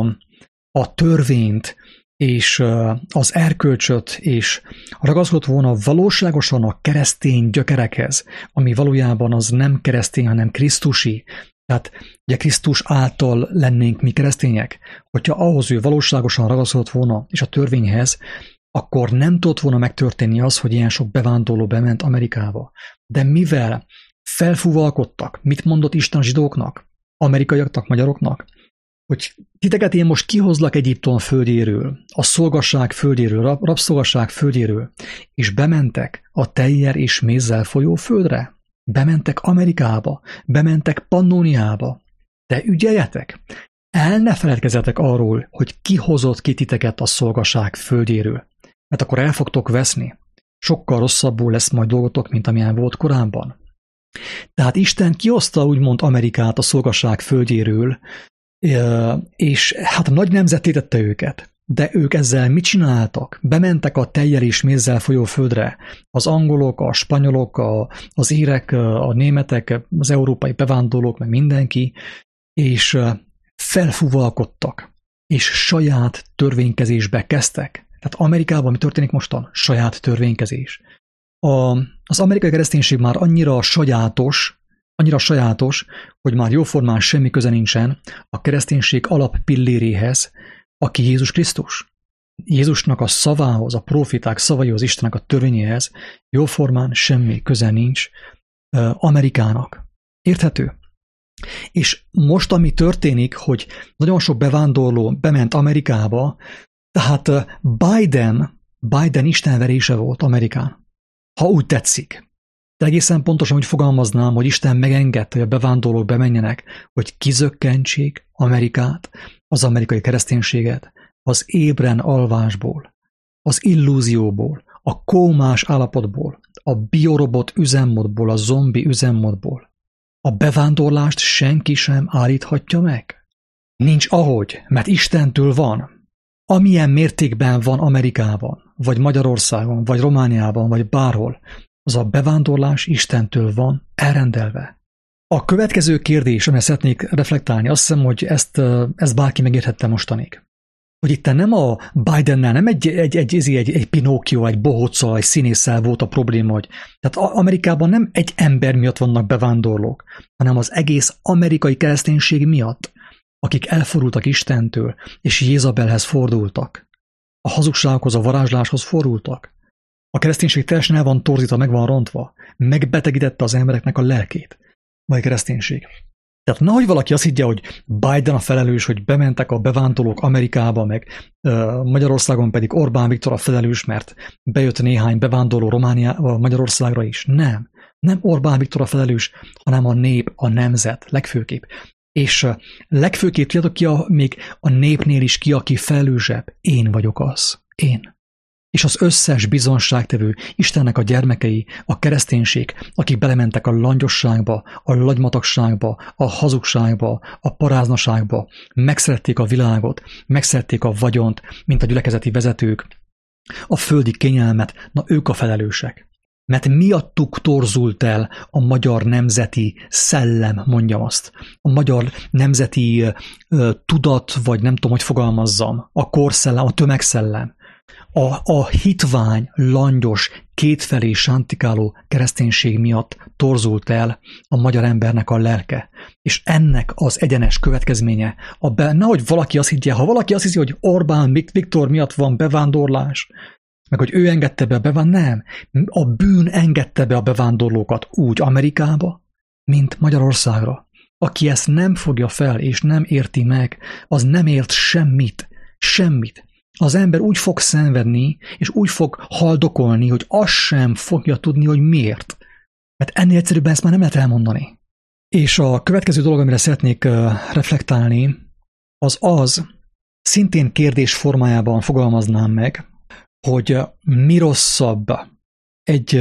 a törvényt, és az erkölcsöt, és ragaszkodott volna valóságosan a keresztény gyökerekhez, ami valójában az nem keresztény, hanem krisztusi, tehát ugye Krisztus által lennénk mi keresztények, hogyha ahhoz ő valóságosan ragaszkodott volna, és a törvényhez, akkor nem tudott volna megtörténni az, hogy ilyen sok bevándorló bement Amerikába. De mivel felfúvalkodtak, mit mondott Isten a zsidóknak, amerikaiaknak, magyaroknak, hogy titeket én most kihozlak Egyiptom földjéről, a szolgasság földjéről, rabszolgasság földjéről, és bementek a tejjel és mézzel folyó földre. Bementek Amerikába, bementek Pannóniába. De ügyeljetek! El ne feledkezzetek arról, hogy ki hozott ki titeket a szolgaság földjéről, mert akkor el fogtok veszni. Sokkal rosszabbul lesz majd dolgotok, mint amilyen volt korábban. Tehát Isten kihozta úgymond Amerikát a szolgaság földjéről, és hát nagy nemzetté tette őket. De ők ezzel mit csináltak? Bementek a tejjel és mézzel folyó földre. Az angolok, a spanyolok, az írek, a németek, az európai bevándorlók, meg mindenki, és felfúvalkodtak, és saját törvénykezésbe kezdtek. Tehát Amerikában mi történik mostan? Saját törvénykezés. Az amerikai kereszténység már annyira sajátos, hogy már jóformán semmi köze nincsen a kereszténység alappilléréhez, aki Jézus Krisztus. Jézusnak a szavához, a proféták szavaihoz, Istennek a törvényéhez jóformán semmi köze nincs Amerikának. Érthető? És most, ami történik, hogy nagyon sok bevándorló bement Amerikába, tehát Biden istenverése volt Amerikán, ha úgy tetszik. De egészen pontosan úgy fogalmaznám, hogy Isten megengedte, hogy a bevándorlók bemenjenek, hogy kizökkentsék Amerikát, az amerikai kereszténységet, az ébren alvásból, az illúzióból, a kómás állapotból, a biorobot üzemmódból, a zombi üzemmódból. A bevándorlást senki sem állíthatja meg. Nincs ahogy, mert Istentől van. Amilyen mértékben van Amerikában, vagy Magyarországon, vagy Romániában, vagy bárhol, az a bevándorlás Istentől van elrendelve. A következő kérdés, amire szeretnék reflektálni, azt hiszem, hogy ezt bárki megérthette mostanig. Hogy itt nem a Bidennel, nem egy Pinókió, egy bohóca, egy színésszel volt a probléma, hogy tehát Amerikában nem egy ember miatt vannak bevándorlók, hanem az egész amerikai kereszténység miatt, akik elfordultak Istentől, és Jézabelhez fordultak. A hazugsághoz, a varázsláshoz fordultak. A kereszténység teljesen el van torzítva, meg van rontva, megbetegítette az embereknek a lelkét. Vagy kereszténység. Tehát nehogy valaki azt higgye, hogy Biden a felelős, hogy bementek a bevándorlók Amerikába, meg Magyarországon pedig Orbán Viktor a felelős, mert bejött néhány bevándorló Magyarországra is. Nem Orbán Viktor a felelős, hanem a nép, a nemzet legfőképp. És legfőképp tudjátok még a népnél is ki, aki felelősebb? Én vagyok az. Én. És az összes bizonságtevő, Istennek a gyermekei, a kereszténység, akik belementek a langyosságba, a lagymatagságba, a hazugságba, a paráznaságba, megszerették a világot, megszerették a vagyont, mint a gyülekezeti vezetők, a földi kényelmet, na ők a felelősek. Mert miattuk torzult el a magyar nemzeti szellem, mondjam azt. A magyar nemzeti tudat, vagy nem tudom, hogy fogalmazzam, a korszellem, a tömegszellem. A hitvány, langyos, kétfelé sántikáló kereszténység miatt torzult el a magyar embernek a lelke. És ennek az egyenes következménye, nehogy valaki azt higgye, ha valaki azt hiszi, hogy Orbán Viktor miatt van bevándorlás, meg hogy ő engedte be a bevándorlókat, nem. A bűn engedte be a bevándorlókat úgy Amerikába, mint Magyarországra. Aki ezt nem fogja fel és nem érti meg, az nem ért semmit. Az ember úgy fog szenvedni, és úgy fog haldokolni, hogy azt sem fogja tudni, hogy miért. Mert ennél egyszerűbben ezt már nem lehet elmondani. És a következő dolog, amire szeretnék reflektálni, az szintén kérdés formájában fogalmaznám meg, hogy mi rosszabb egy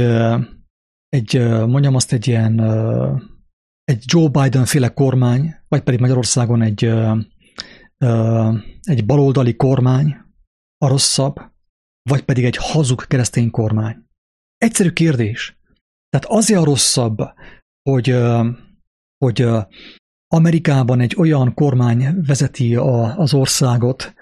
Joe Biden-féle kormány, vagy pedig Magyarországon egy baloldali kormány, a rosszabb, vagy pedig egy hazug keresztény kormány? Egyszerű kérdés. Tehát azért a rosszabb, hogy Amerikában egy olyan kormány vezeti az országot,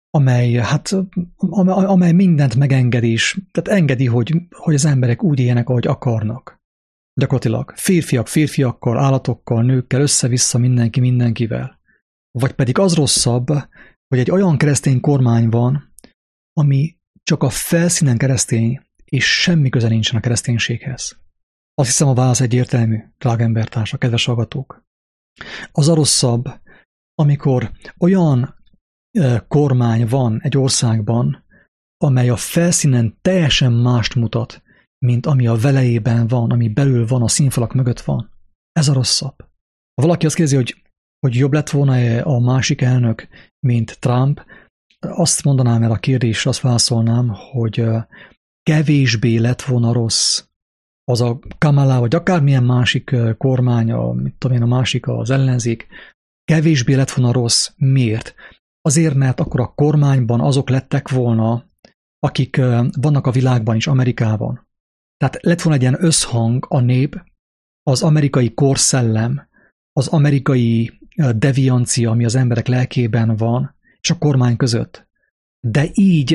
amely mindent megenged is, tehát engedi, hogy az emberek úgy éljenek, ahogy akarnak. Gyakorlatilag férfiak férfiakkal, állatokkal, nőkkel, össze-vissza mindenki mindenkivel. Vagy pedig az rosszabb, hogy egy olyan keresztény kormány van, ami csak a felszínen keresztény, és semmi köze nincsen a kereszténységhez. Azt hiszem, a válasz egyértelmű, drága embertársak, kedves hallgatók. Az a rosszabb, amikor olyan kormány van egy országban, amely a felszínen teljesen mást mutat, mint ami a velejében van, ami belül van, a színfalak mögött van. Ez a rosszabb. Ha valaki azt kérdezi, hogy jobb lett volna a másik elnök, mint Trump, azt mondanám el a kérdésre, azt válaszolnám, hogy kevésbé lett volna rossz az a Kamala, vagy akármilyen másik kormány, a másik az ellenzék, kevésbé lett volna rossz. Miért? Azért, mert akkor a kormányban azok lettek volna, akik vannak a világban is, Amerikában. Tehát lett volna egy ilyen összhang a nép, az amerikai korszellem, az amerikai deviancia, ami az emberek lelkében van, és a kormány között. De így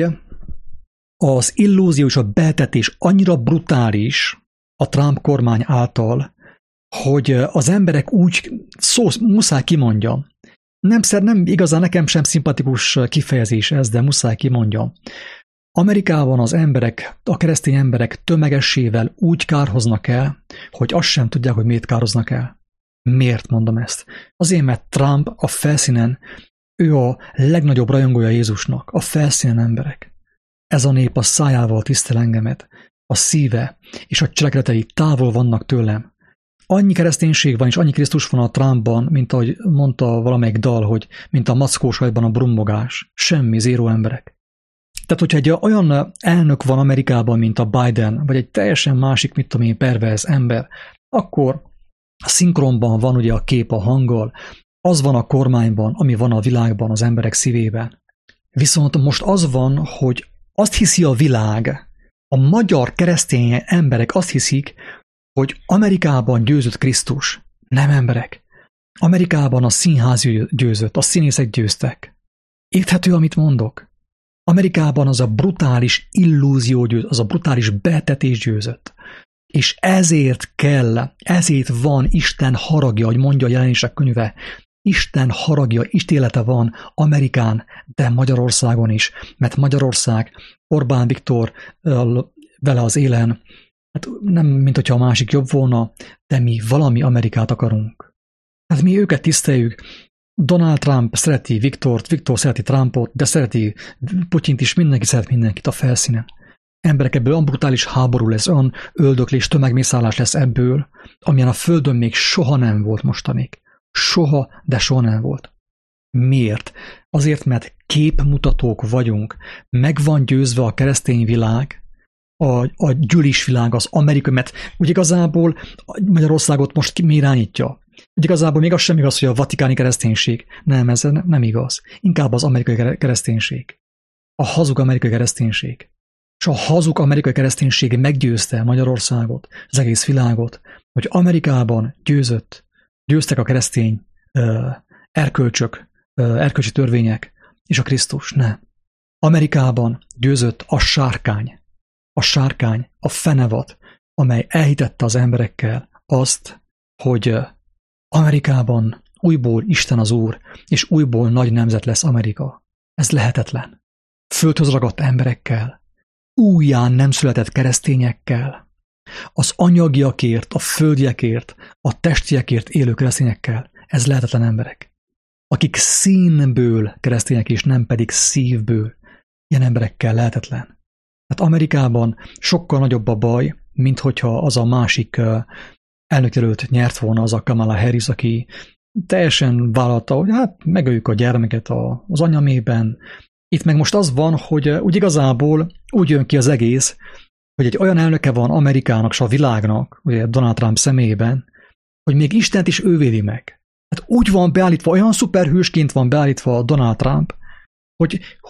az illúzió és a beltetés annyira brutális a Trump kormány által, hogy az emberek úgy, muszáj kimondjam, nem igazán nekem sem szimpatikus kifejezés ez, de muszáj kimondjam. Amerikában az emberek, a keresztény emberek tömegessével úgy kárhoznak el, hogy azt sem tudják, hogy miért kárhoznak el. Miért mondom ezt? Azért, mert Trump a felszínen, ő a legnagyobb rajongója Jézusnak, a felszínen emberek. Ez a nép a szájával tisztel engemet, a szíve és a cselekedetei távol vannak tőlem. Annyi kereszténység van és annyi Krisztus van a Trumpban, mint ahogy mondta valamelyik dal, hogy mint a mackósajban a brummogás. Semmi, zéró emberek. Tehát, hogyha egy olyan elnök van Amerikában, mint a Biden, vagy egy teljesen másik, perverz ember, akkor a szinkronban van ugye a kép a hanggal, az van a kormányban, ami van a világban, az emberek szívében. Viszont most az van, hogy azt hiszi a világ, a magyar keresztény emberek azt hiszik, hogy Amerikában győzött Krisztus. Nem emberek. Amerikában a színház győzött, a színészek győztek. Érthető, amit mondok? Amerikában az a brutális illúzió győzött, az a brutális betetés győzött. És ezért van Isten haragja, hogy mondja a Jelenések könyve, Isten haragja, ítélete van Amerikán, de Magyarországon is, mert Magyarország, Orbán Viktor vele az élen, hát nem, mint hogyha a másik jobb volna, de mi valami Amerikát akarunk. Hát mi őket tiszteljük. Donald Trump szereti Viktort, Viktor szereti Trumpot, de szereti Putyint is, mindenki szeret mindenkit a felszínen. Emberek, ebből olyan brutális háború lesz, olyan öldöklés, tömegmészállás lesz ebből, amilyen a Földön még soha nem volt mostanig. Soha, de soha nem volt. Miért? Azért, mert képmutatók vagyunk. Meg van győzve a keresztény világ, a gyűlis világ, az amerikai, mert úgy igazából Magyarországot most ki irányítja? Úgy igazából még az sem igaz, hogy a vatikáni kereszténység. Nem, ez nem igaz. Inkább az amerikai kereszténység. A hazug amerikai kereszténység. És a hazug amerikai kereszténység meggyőzte Magyarországot, az egész világot, hogy Amerikában győztek a keresztény erkölcsök, erkölcsi törvények, és a Krisztus. Ne. Amerikában győzött a sárkány, a fenevad, amely elhitette az emberekkel azt, hogy Amerikában újból Isten az Úr, és újból nagy nemzet lesz Amerika. Ez lehetetlen. Földhöz ragadt emberekkel, újján nem született keresztényekkel, az anyagiakért, a földiekért, a testiekért élő keresztényekkel. Ez lehetetlen emberek. Akik színből keresztények, és nem pedig szívből. Ilyen emberekkel lehetetlen. Hát Amerikában sokkal nagyobb a baj, mint hogyha az a másik elnökjelölt nyert volna, az a Kamala Harris, aki teljesen vállalta, hogy hát megöljük a gyermeket az anyamében. Itt meg most az van, hogy úgy igazából úgy jön ki az egész, hogy egy olyan elnöke van Amerikának és a világnak, ugye Donald Trump személyében, hogy még Istent is ő védi meg. Hát úgy van beállítva, olyan szuperhősként van beállítva Donald Trump, hogy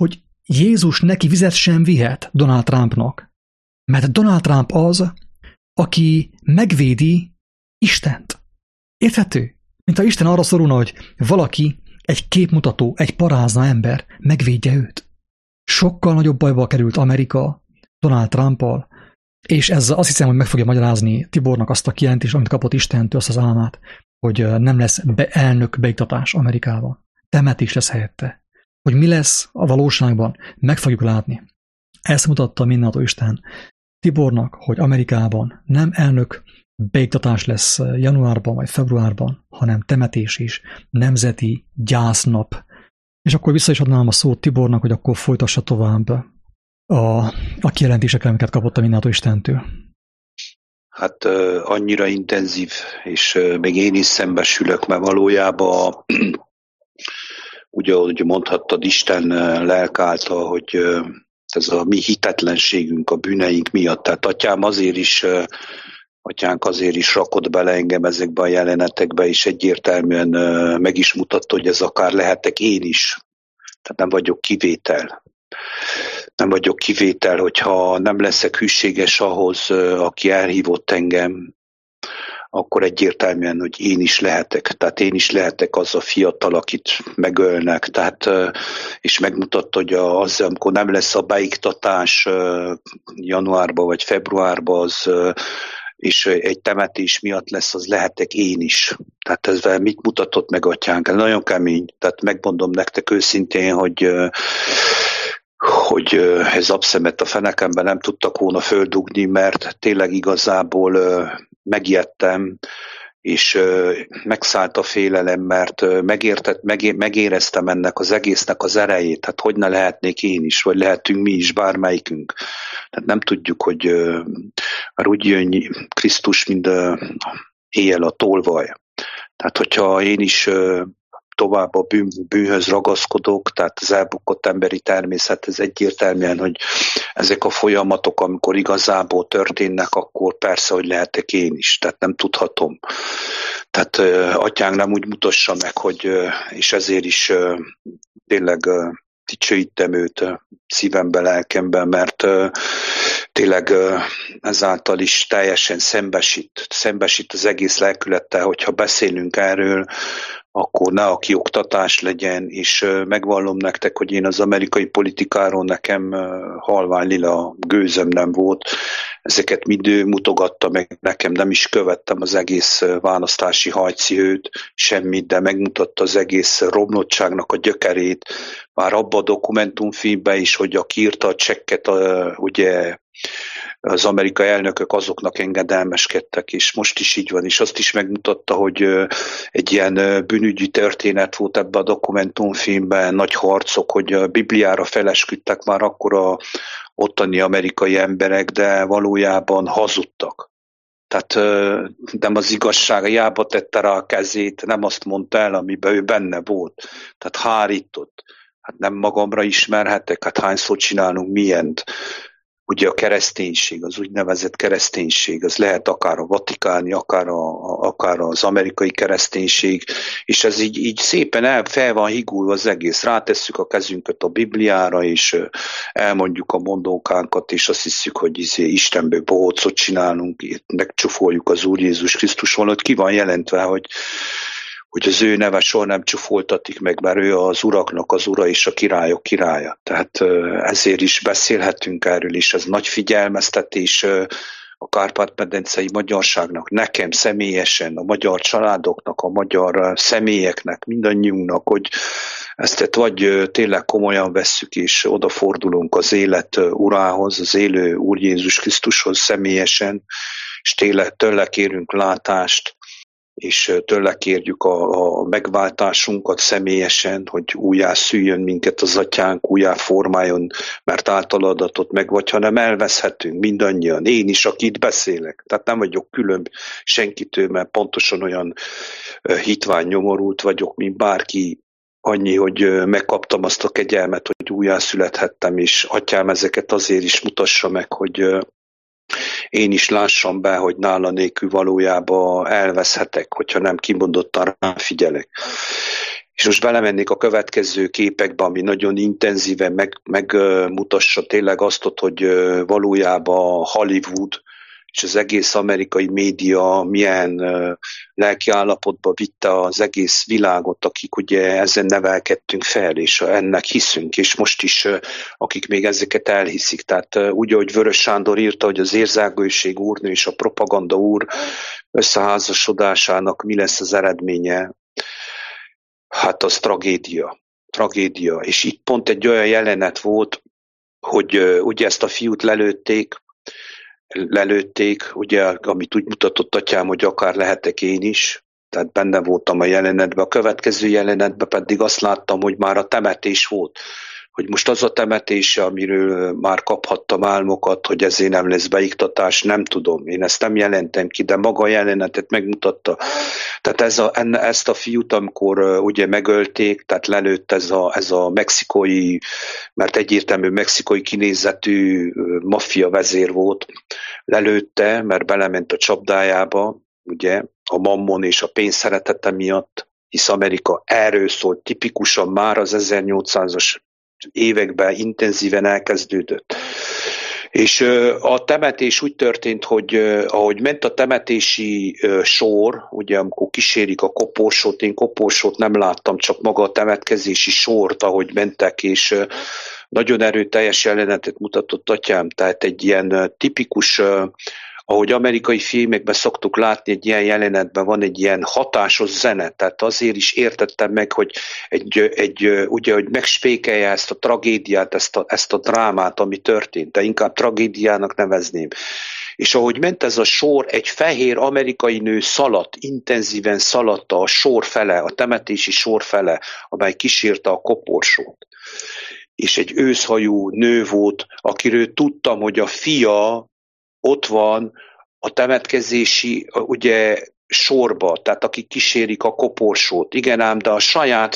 Jézus neki vizet sem vihet Donald Trumpnak, mert Donald Trump az, aki megvédi Istent. Érthető? Mint ha Isten arra szorulna, hogy valaki, egy képmutató, egy parázna ember megvédje őt. Sokkal nagyobb bajba került Amerika Donald Trumpal, és ezzel azt hiszem, hogy meg fogja magyarázni Tibornak azt a kijelentést, amit kapott Istentől, azt az álmát, hogy nem lesz elnök beiktatás Amerikában. Temetés lesz helyette. Hogy mi lesz a valóságban, meg fogjuk látni. Ezt mutatta mindenható Isten Tibornak, hogy Amerikában nem elnök beiktatás lesz januárban vagy februárban, hanem temetés is, nemzeti gyásznap. És akkor vissza is adnám a szót Tibornak, hogy akkor folytassa tovább a kijelentésekkel, amiket kapott a mindenható Istentől. Hát annyira intenzív, és még én is szembesülök, mert valójában ugye, ahogy mondhattad, Isten lelke által, hogy ez a mi hitetlenségünk, a bűneink miatt. Tehát atyánk azért is rakott bele engem ezekbe a jelenetekbe, és egyértelműen meg is mutatta, hogy ez akár lehetek én is. Tehát nem vagyok kivétel. Nem vagyok kivétel, hogyha nem leszek hűséges ahhoz, aki elhívott engem, akkor egyértelműen, hogy én is lehetek. Tehát én is lehetek az a fiatal, akit megölnek. Tehát, és megmutatta, hogy amikor nem lesz a beiktatás januárban vagy februárban, és egy temetés miatt lesz, az lehetek én is. Tehát ezzel mit mutatott meg atyánk? Ez nagyon kemény. Tehát megmondom nektek őszintén, hogy ez abszemet a fenekemben nem tudtak volna földugni, mert tényleg igazából megijedtem, és megszállt a félelem, mert megéreztem ennek az egésznek az erejét. Hát hogy ne lehetnék én is, vagy lehetünk mi is, bármelyikünk. Tehát nem tudjuk, hogy már úgy jön Krisztus, mint éjjel a tolvaj. Tehát hogyha én is tovább a bűnhöz ragaszkodok, tehát az elbukott emberi természet, ez egyértelműen, hogy ezek a folyamatok, amikor igazából történnek, akkor persze, hogy lehetek én is, tehát nem tudhatom. Tehát atyánk nem úgy mutassa meg, hogy, és ezért is tényleg dicsőítem őt szívemben, lelkemben, mert tényleg ezáltal is teljesen szembesít az egész lelkülettel, hogyha beszélünk erről, akkor ne aki oktatás legyen, és megvallom nektek, hogy én az amerikai politikáról nekem halvány lila gőzöm nem volt. Ezeket mind ő mutogatta meg nekem, nem is követtem az egész választási hajcihőt, semmit, de megmutatta az egész romlottságnak a gyökerét. Már abban a dokumentumfilmben is, hogy aki írta a csekket, ugye az amerikai elnökök azoknak engedelmeskedtek, és most is így van, és azt is megmutatta, hogy egy ilyen bűnügyi történet volt ebben a dokumentumfilmben, nagy harcok, hogy a Bibliára felesküdtek már akkor a ottani amerikai emberek, de valójában hazudtak. Tehát nem az igazság, hiába tette rá a kezét, nem azt mondta el, amiben ő benne volt. Tehát hárított. Hát nem magamra ismerhetek, hát hányszor csinálunk milyent. Ugye a kereszténység, az úgynevezett kereszténység, az lehet akár a vatikáni, akár az amerikai kereszténység, és ez így szépen fel van higulva az egész. Rátesszük a kezünket a Bibliára, és elmondjuk a mondókánkat, és azt hiszük, hogy Istenből bohócot csinálunk, megcsufoljuk az Úr Jézus Krisztus valahogy ki van jelentve, hogy az ő neve soha nem csúfoltatik meg, mert ő az uraknak az ura és a királyok királya. Tehát ezért is beszélhetünk erről, és ez nagy figyelmeztetés a Kárpát-medencei magyarságnak, nekem személyesen, a magyar családoknak, a magyar személyeknek, mindannyiunknak, hogy ezt vagy tényleg komolyan vesszük, és odafordulunk az élet urához, az élő Úr Jézus Krisztushoz személyesen, és tőle kérünk látást, és tőle kérjük a megváltásunkat személyesen, hogy újjászüljön minket az atyánk, újjá formáljon, mert általa adatot meg, vagy hanem elveszhetünk mindannyian, én is, akit beszélek. Tehát nem vagyok külön senkitől, mert pontosan olyan hitvány nyomorult vagyok, mint bárki, annyi, hogy megkaptam azt a kegyelmet, hogy újjászülethettem, és atyám ezeket azért is mutassa meg, hogy én is lássam be, hogy nála nélkül valójában elveszhetek, hogyha nem kimondottan ráfigyelek. És most belemennék a következő képekbe, ami nagyon intenzíven megmutassa tényleg azt, hogy valójában Hollywood és az egész amerikai média milyen lelki állapotba vitte az egész világot, akik ugye ezen nevelkedtünk fel, és ennek hiszünk, és most is, akik még ezeket elhiszik. Tehát úgy, ahogy Vörös Sándor írta, hogy az érzelgőség úrnő és a propaganda úr összeházasodásának mi lesz az eredménye, hát az tragédia. Tragédia. És itt pont egy olyan jelenet volt, hogy ugye ezt a fiút lelőtték, ugye, amit úgy mutatott atyám, hogy akár lehetek én is, tehát benne voltam a jelenetben. A következő jelenetben pedig azt láttam, hogy már a temetés volt, hogy most az a temetés, amiről már kaphattam álmokat, hogy ezért nem lesz beiktatás, nem tudom. Én ezt nem jelentem ki, de maga a jelenetet megmutatta. Tehát ezt a fiút, amikor ugye megölték, tehát lelőtt ez a mexikói, mert egyértelmű mexikói kinézetű maffia vezér volt, lelőtte, mert belement a csapdájába, ugye, a mammon és a pénz szeretete miatt, hisz Amerika erről szólt, tipikusan már az 1800-as években intenzíven elkezdődött. És a temetés úgy történt, hogy ahogy ment a temetési sor, ugye amikor kísérik a koporsót, én koporsót nem láttam, csak maga a temetkezési sort, ahogy mentek, és nagyon erőteljes jelenetet mutatott atyám, tehát egy ilyen tipikus, ahogy amerikai filmekben szoktuk látni, egy ilyen jelenetben van egy ilyen hatásos zene, tehát azért is értettem meg, hogy ugye, hogy megspékelje ezt a tragédiát, ezt a drámát, ami történt, de inkább tragédiának nevezném. És ahogy ment ez a sor, egy fehér amerikai nő intenzíven szaladta a sor fele, a temetési sor fele, amely kísérte a koporsót. És egy őszhajú nő volt, akiről tudtam, hogy a fia ott van a temetkezési ugye sorba, tehát akik kísérik a koporsót. Igen ám, de a saját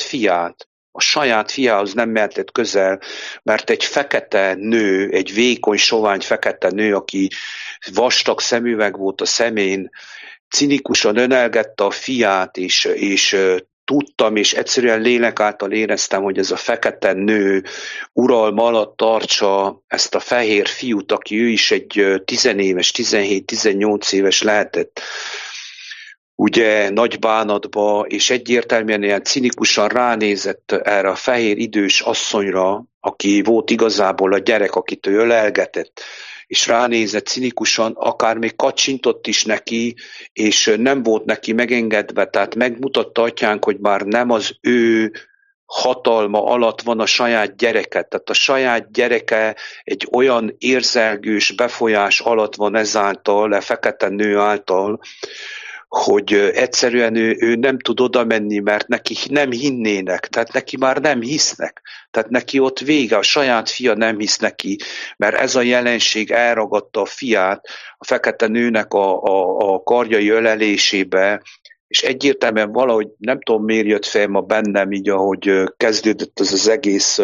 fiához nem mehetett közel, mert egy fekete nő, egy vékony, sovány fekete nő, aki vastag szemüveg volt a szemén, cinikusan önelgette a fiát, és tudtam, és egyszerűen lélek által éreztem, hogy ez a fekete nő uralma alatt tartsa ezt a fehér fiút, aki ő is egy 10 éves, 17-18 éves lehetett, ugye nagy bánatba, és egyértelműen ilyen cinikusan ránézett erre a fehér idős asszonyra, aki volt igazából a gyerek, akit ő ölelgetett, és ránézett cinikusan, akár még kacsintott is neki, és nem volt neki megengedve, tehát megmutatta atyánk, hogy már nem az ő hatalma alatt van a saját gyereke, tehát a saját gyereke egy olyan érzelgős befolyás alatt van ezáltal, a fekete nő által, hogy egyszerűen ő nem tud oda menni, mert neki nem hinnének, tehát neki már nem hisznek. Tehát neki ott vége, a saját fia nem hisz neki, mert ez a jelenség elragadta a fiát a fekete nőnek a karjai ölelésébe, és egyértelműen valahogy nem tudom miért jött fel ma bennem így, ahogy kezdődött az egész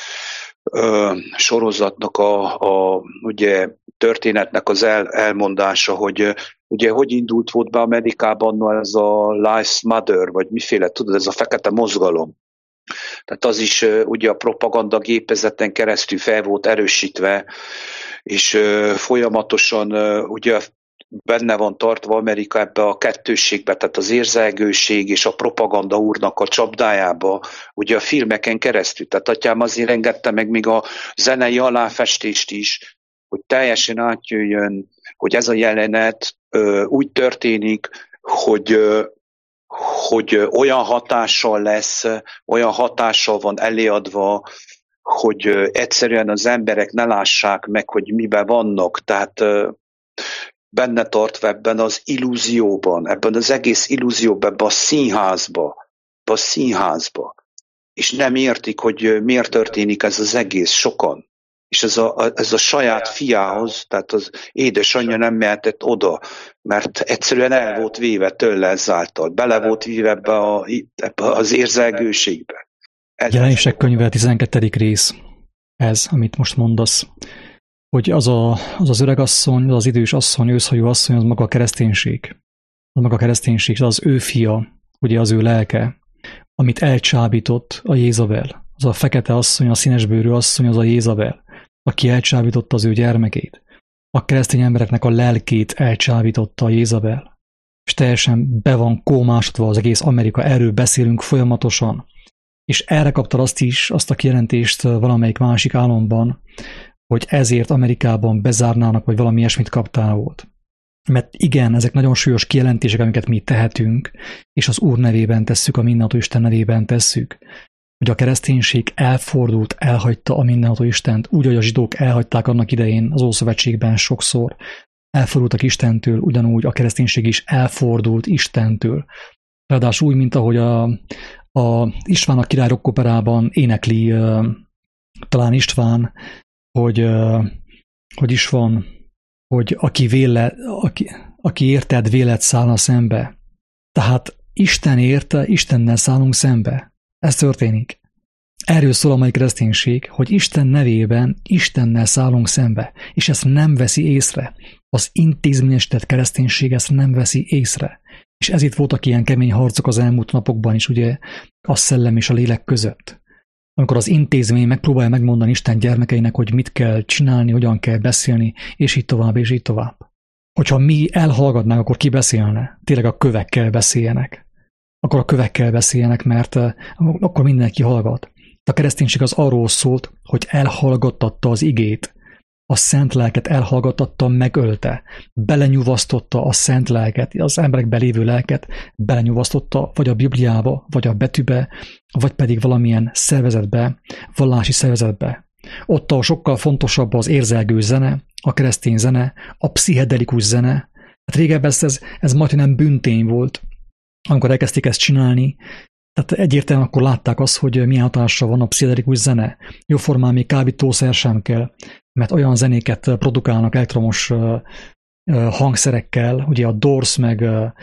sorozatnak ugye történetnek az elmondása, hogy ugye hogy indult volt be Amerikában ez a Life's Mother, vagy miféle, tudod, ez a fekete mozgalom. Tehát az is ugye a propaganda gépezeten keresztül fel volt erősítve, és folyamatosan ugye benne van tartva Amerika ebbe a kettősségbe, tehát az érzelgőség és a propaganda úrnak a csapdájába, ugye a filmeken keresztül. Tehát atyám azért engedte meg még a zenei aláfestést is, hogy teljesen átjöjjön, hogy ez a jelenet úgy történik, hogy olyan hatással lesz, olyan hatással van eléadva, hogy egyszerűen az emberek ne lássák meg, hogy miben vannak. Tehát benne tartva ebben az illúzióban, ebben az egész illúzióban, ebben a színházba. És nem értik, hogy miért történik ez az egész, sokan. És ez a saját fiához, tehát az édesanyja nem mehetett oda, mert egyszerűen el volt véve tőle ezáltal. Bele volt véve ebbe az érzelgőségbe. Jelenések könyve 12. rész. Ez, amit most mondasz. Hogy az az öregasszony, az idős asszony, őszhajú asszony, az maga a kereszténység. Az maga a kereszténység, az ő fia, ugye az ő lelke. amit elcsábított a Jézabel. Az a fekete asszony, a színesbőrű asszony, az a Jézabel, aki elcsábította az ő gyermekét. A keresztény embereknek a lelkét elcsábította a Jézabel. És teljesen be van kómásodva az egész Amerika, erről beszélünk folyamatosan. És erre kaptad azt a kijelentést valamelyik másik álomban, hogy ezért Amerikában bezárnának, vagy valami ilyesmit kaptál volt. Mert igen, ezek nagyon súlyos kijelentések, amiket mi tehetünk, és az Úr nevében tesszük, a mindenható Isten nevében tesszük, hogy a kereszténység elfordult, elhagyta a mindenható Istent, úgy, hogy a zsidók elhagyták annak idején az Ószövetségben sokszor, elfordultak Istentől, ugyanúgy a kereszténység is elfordult Istentől. Ráadásul úgy, mint ahogy a István a király rockoperában énekli talán István, hogy is van, hogy aki érted, vélet szállna szembe. Tehát Isten érte, Istennel szállunk szembe. Ez történik. Erről szól a mai kereszténység, hogy Isten nevében Istennel szállunk szembe, és ezt nem veszi észre. Az intézményesített kereszténység ezt nem veszi észre. És ezért voltak ilyen kemény harcok az elmúlt napokban is, ugye, a szellem és a lélek között. Amikor az intézmény megpróbálja megmondani Isten gyermekeinek, hogy mit kell csinálni, hogyan kell beszélni, és így tovább, és így tovább. Hogyha mi elhallgatnánk, akkor ki beszélne? Tényleg a kövekkel beszéljenek. Akkor a kövekkel beszéljenek, mert akkor mindenki hallgat. A kereszténység az arról szólt, hogy elhallgattatta az igét, a szent lelket elhallgattatta, megölte, belenyúvasztotta a szent lelket, az emberekben lévő lelket, belenyúvasztotta vagy a Bibliába, vagy a betűbe, vagy pedig valamilyen szervezetbe, vallási szervezetbe. Ott, ahol sokkal fontosabb az érzelgő zene, a keresztény zene, a pszichedelikus zene. Hát régebben ez majdnem bűntény volt, amikor elkezdték ezt csinálni. Tehát egyértelműen akkor látták azt, hogy milyen hatása van a pszichedelikus zene. Jóformán még kábítószer sem kell, mert olyan zenéket produkálnak elektromos hangszerekkel, ugye a Doors, meg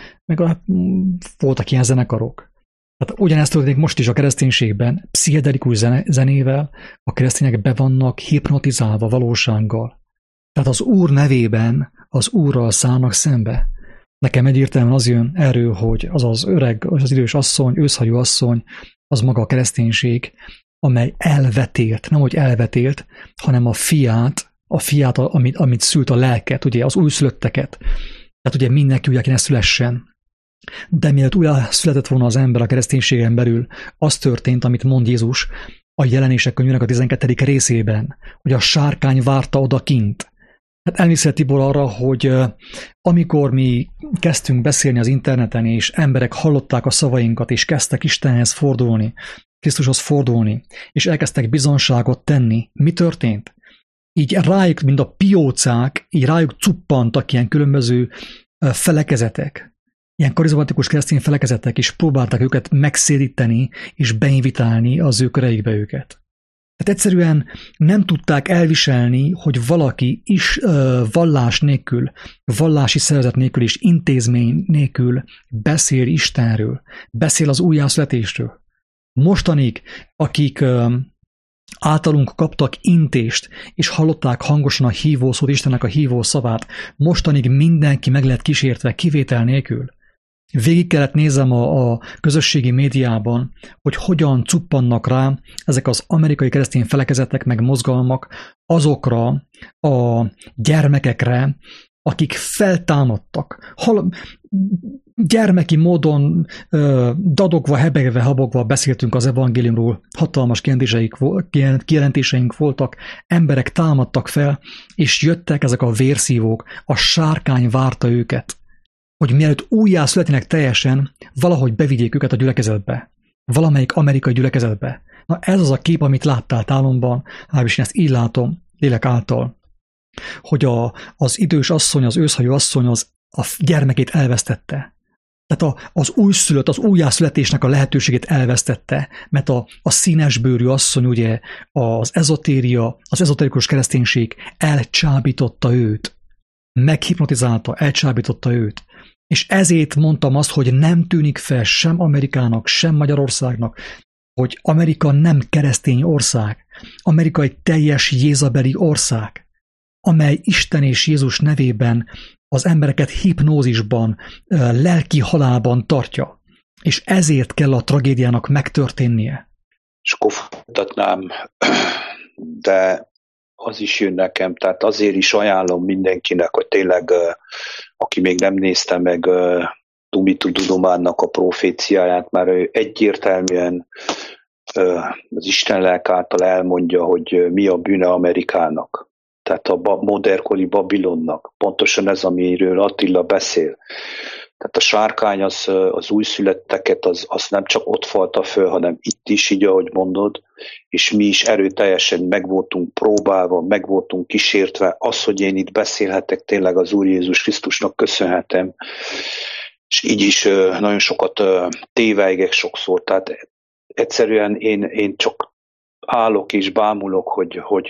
voltak ilyen zenekarok. Tehát ugyanezt történik most is a kereszténységben, pszichedelikus zenével a keresztények be vannak hipnotizálva valósággal. Tehát az Úr nevében az Úrral szállnak szembe. Nekem egyértelműen az jön erről, hogy az öreg, az idős asszony, őszhajú asszony, az maga a kereszténység, amely elvetélt, nem hogy elvetélt, hanem a fiát, amit szült a lelket, ugye az újszülötteket. Tehát ugye mindenki úgy, aki ne szülessen. De mielőtt újra született volna az ember a kereszténységen belül, az történt, amit mond Jézus a Jelenések könyvének a 12. részében, hogy a sárkány várta odakint. Hát elmészél Tibor arra, hogy amikor mi kezdtünk beszélni az interneten, és emberek hallották a szavainkat, és kezdtek Istenhez fordulni, Krisztushoz fordulni, és elkezdtek bizonságot tenni, mi történt? Így rájuk, mint a piócák, így rájuk cuppantak ilyen különböző felekezetek, ilyen karizmatikus keresztény felekezetek, és próbálták őket megszédíteni, és beinvitálni az ő köreikbe őket. Tehát egyszerűen nem tudták elviselni, hogy valaki is vallás nélkül, vallási szervezet nélkül és intézmény nélkül beszél Istenről, beszél az újjászületésről. Mostanig, akik általunk kaptak intést, és hallották hangosan a hívószót, Istennek a hívó szavát, mostanig mindenki meg lett kísértve kivétel nélkül. Végig kellett nézem a közösségi médiában, hogy hogyan cuppannak rá ezek az amerikai keresztény felekezetek meg mozgalmak azokra a gyermekekre, akik feltámadtak. Gyermeki módon dadogva, hebegve, habogva beszéltünk az evangéliumról, hatalmas kijelentéseink voltak, emberek támadtak fel, és jöttek ezek a vérszívók, a sárkány várta őket, hogy mielőtt újjá születnének teljesen, valahogy bevigyék őket a gyülekezetbe. Valamelyik amerikai gyülekezetbe. Na ez az a kép, amit láttál álomban, legalábbis én ezt így látom, lélek által, hogy az idős asszony, az őszhajú asszony a gyermekét elvesztette. Tehát az újszülött, az újjászületésnek a lehetőségét elvesztette, mert a színesbőrű asszony, ugye, az ezotéria, az ezoterikus kereszténység elcsábította őt. Meghipnotizálta, elcsábította őt. És ezért mondtam azt, hogy nem tűnik fel sem Amerikának, sem Magyarországnak, hogy Amerika nem keresztény ország. Amerika egy teljes jézabeli ország, amely Isten és Jézus nevében az embereket hipnózisban, lelki halálban tartja. És ezért kell a tragédiának megtörténnie. És akkor folytatnám, de az is jön nekem, tehát azért is ajánlom mindenkinek, hogy tényleg, aki még nem nézte meg Dumitru Dudumannak a proféciáját, már ő egyértelműen az Isten lelk által elmondja, hogy mi a bűne Amerikának. Tehát a modernkori Babilonnak. Pontosan ez, amiről Attila beszél. Tehát a sárkány az újszületteket, az nem csak ott falta föl, hanem itt is, így ahogy mondod, és mi is erőteljesen meg voltunk próbálva, meg voltunk kísértve. Az, hogy én itt beszélhetek, tényleg az Úr Jézus Krisztusnak köszönhetem, és így is nagyon sokat tévejgek sokszor. Tehát egyszerűen én csak állok és bámulok, hogy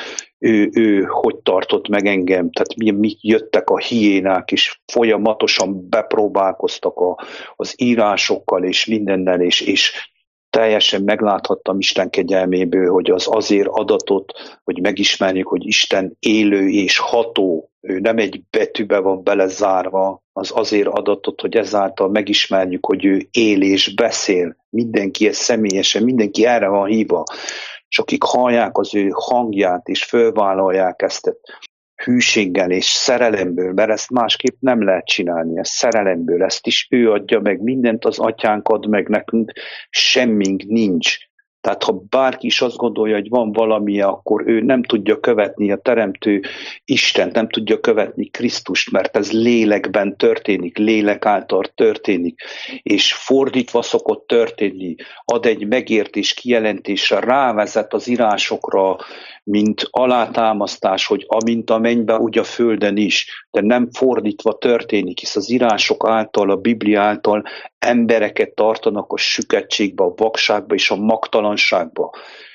ő hogy tartott meg engem, tehát mi jöttek a hiénák, és folyamatosan bepróbálkoztak az írásokkal és mindennel, és teljesen megláthattam Isten kegyelméből, hogy az azért adatot, hogy megismerjük, hogy Isten élő és ható, ő nem egy betűbe van belezárva, az azért adatot, hogy ezáltal megismerjük, hogy ő él és beszél. Mindenki ezt személyesen, mindenki erre van hívva. És akik hallják az ő hangját, és fölvállalják ezt hűséggel és szerelemből, mert ezt másképp nem lehet csinálni, ezt szerelemből, ezt is ő adja meg, mindent az atyánk ad meg nekünk, semmink nincs. Tehát ha bárki is azt gondolja, hogy van valami, akkor ő nem tudja követni a teremtő Istent, nem tudja követni Krisztust, mert ez lélekben történik, lélek által történik, és fordítva szokott történni, ad egy megértés, kijelentésre, rávezet az írásokra, mint alátámasztás, hogy amint a mennyben, úgy a földön is, de nem fordítva történik, hisz az írások által, a Biblia által embereket tartanak a süketségbe, a vakságba és a magtalanságba.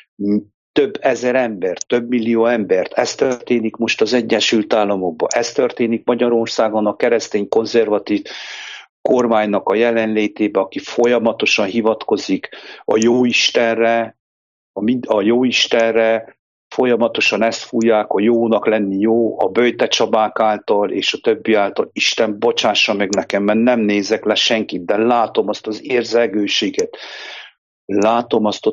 Több ezer ember, több millió embert, ez történik most az Egyesült Államokban, ez történik Magyarországon a keresztény konzervatív kormánynak a jelenlétében, aki folyamatosan hivatkozik a Jóistenre, a Jóistenre, folyamatosan ezt fújják, a jónak lenni jó, a Böjte Csabák által és a többi által. Isten bocsássa meg nekem, mert nem nézek le senkit, de látom azt az érzelgőséget, látom azt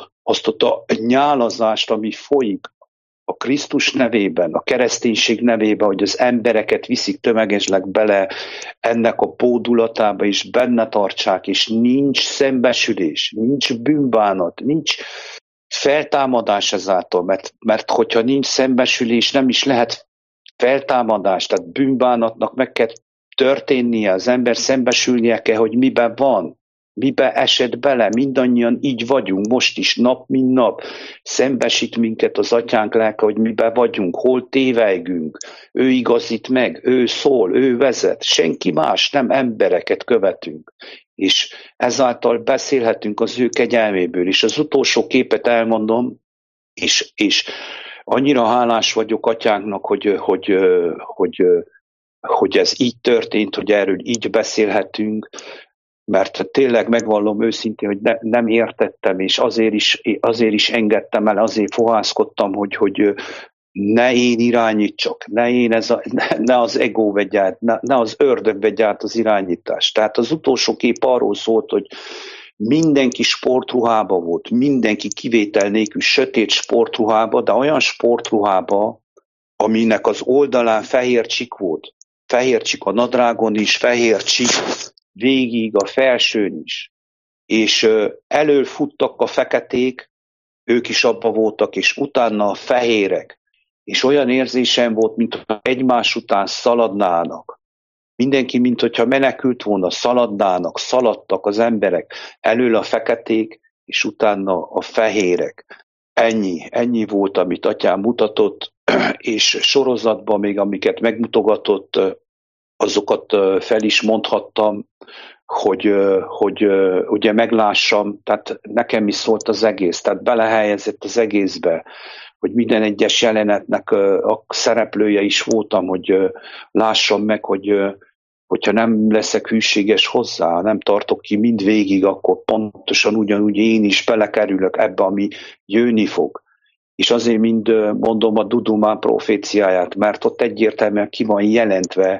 a nyálazást, ami folyik a Krisztus nevében, a kereszténység nevében, hogy az embereket viszik tömegesleg bele ennek a bódulatába, és benne tartsák, és nincs szembesülés, nincs bűnbánat, nincs feltámadás ezáltal, mert hogyha nincs szembesülés, nem is lehet feltámadás, tehát bűnbánatnak meg kell történnie, az ember szembesülnie kell, hogy miben van, miben esett bele, mindannyian így vagyunk, most is, nap mint nap, szembesít minket az atyánk lelke, hogy miben vagyunk, hol tévejgünk, ő igazít meg, ő szól, ő vezet, senki más, nem embereket követünk. És ezáltal beszélhetünk az ő kegyelméből. És az utolsó képet elmondom, és annyira hálás vagyok atyánknak, hogy ez így történt, hogy erről így beszélhetünk, mert tényleg megvallom őszintén, hogy nem értettem, és azért is engedtem el, azért fohászkodtam, hogy ne én irányítsak, ne az ego vegy át, ne az ördög vegy át az irányítást. Tehát az utolsó kép arról szólt, hogy mindenki sportruhába volt, mindenki kivétel nélkül sötét sportruhába, de olyan sportruhába, aminek az oldalán fehér csik volt. Fehér csik a nadrágon is, fehér csik végig a felsőn is. És elől futtak a feketék, ők is abba voltak, és utána a fehérek. És olyan érzésem volt, mintha egymás után szaladnának. Mindenki, mintha menekült volna, szaladtak az emberek. Elől a feketék, és utána a fehérek. Ennyi volt, amit atyám mutatott, és sorozatban még, amiket megmutogatott, azokat fel is mondhattam, hogy ugye meglássam, tehát nekem is szólt az egész, tehát belehelyezett az egészbe, hogy minden egyes jelenetnek a szereplője is voltam, hogy lássam meg, hogyha nem leszek hűséges hozzá, nem tartok ki mindvégig, akkor pontosan ugyanúgy én is belekerülök ebbe, ami jönni fog. És azért mind mondom a Duduman proféciáját, mert ott egyértelműen ki van jelentve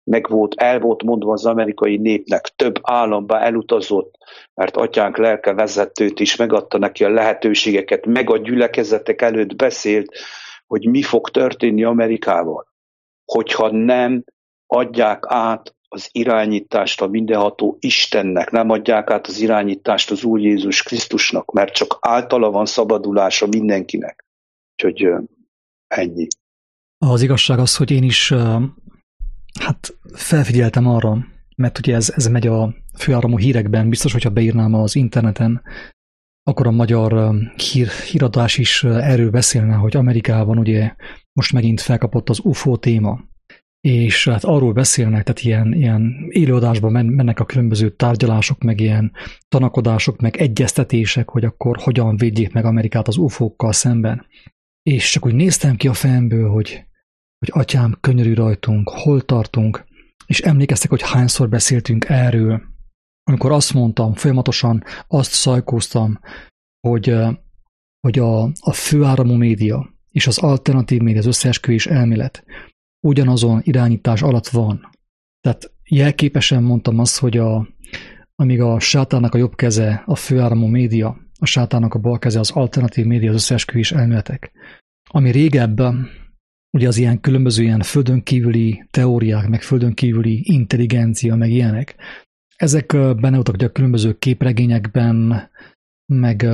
el volt mondva az amerikai népnek, több államba elutazott, mert atyánk lelke vezetőt is megadta neki a lehetőségeket, meg a gyülekezetek előtt beszélt, hogy mi fog történni Amerikával, hogyha nem adják át az irányítást a mindenható Istennek, nem adják át az irányítást az Úr Jézus Krisztusnak, mert csak általa van szabadulása mindenkinek. Úgyhogy ennyi. Az igazság az, hogy én is felfigyeltem arra, mert ugye ez megy a főáramú hírekben, biztos, hogyha beírnám az interneten, akkor a magyar híradás is erről beszélne, hogy Amerikában ugye most megint felkapott az UFO téma, és hát arról beszélnek, tehát ilyen élőadásban mennek a különböző tárgyalások, meg ilyen tanakodások, meg egyeztetések, hogy akkor hogyan védjék meg Amerikát az UFO-kkal szemben. És csak úgy néztem ki a fejemből, hogy atyám, könyörülj rajtunk, hol tartunk, és emlékeztek, hogy hányszor beszéltünk erről, amikor azt mondtam, folyamatosan azt szajkóztam, hogy a főáramú média és az alternatív média, az összeesküvés elmélet ugyanazon irányítás alatt van. Tehát jelképesen mondtam azt, hogy amíg a sátánnak a jobb keze a főáramú média, a sátánnak a bal keze az alternatív média, az összeesküvés elméletek. Ami régebben ugye az ilyen különböző ilyen földön kívüli teóriák, meg földön kívüli intelligencia, meg ilyenek, ezek benne voltak ugye a különböző képregényekben, meg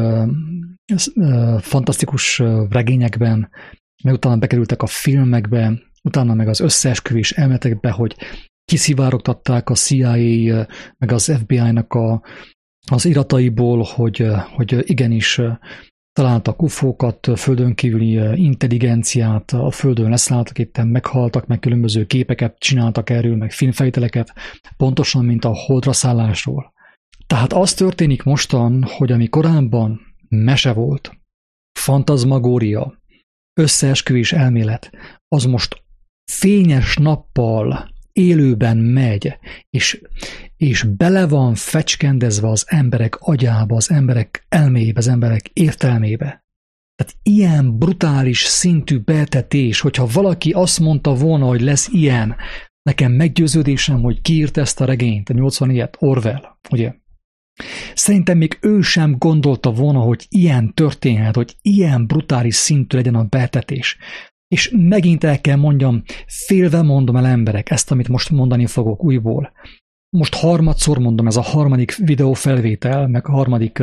fantasztikus regényekben, meg utána bekerültek a filmekbe, utána meg az összeesküvés elméletekbe, hogy kiszivárogtatták a CIA, meg az FBI-nak az irataiból, hogy igenis találtak UFO-kat, földön kívüli intelligenciát, a földön leszálltak, itten meghaltak, meg különböző képeket csináltak erről, meg filmfelvételeket, pontosan, mint a holdra szállásról. Tehát az történik mostan, hogy ami korábban mese volt, fantazmagória, összeesküvés elmélet, az most fényes nappal élőben megy, és bele van fecskendezve az emberek agyába, az emberek elmébe, az emberek értelmébe. Tehát ilyen brutális szintű betetés, hogyha valaki azt mondta volna, hogy lesz ilyen, nekem meggyőződésem, hogy kiírta ezt a regényt, a 84-et, Orwell, ugye? Szerintem még ő sem gondolta volna, hogy ilyen történhet, hogy ilyen brutális szintű legyen a betetés. És megint el kell mondjam, félve mondom el emberek ezt, amit most mondani fogok újból. Most harmadszor mondom, ez a harmadik videófelvétel, meg a harmadik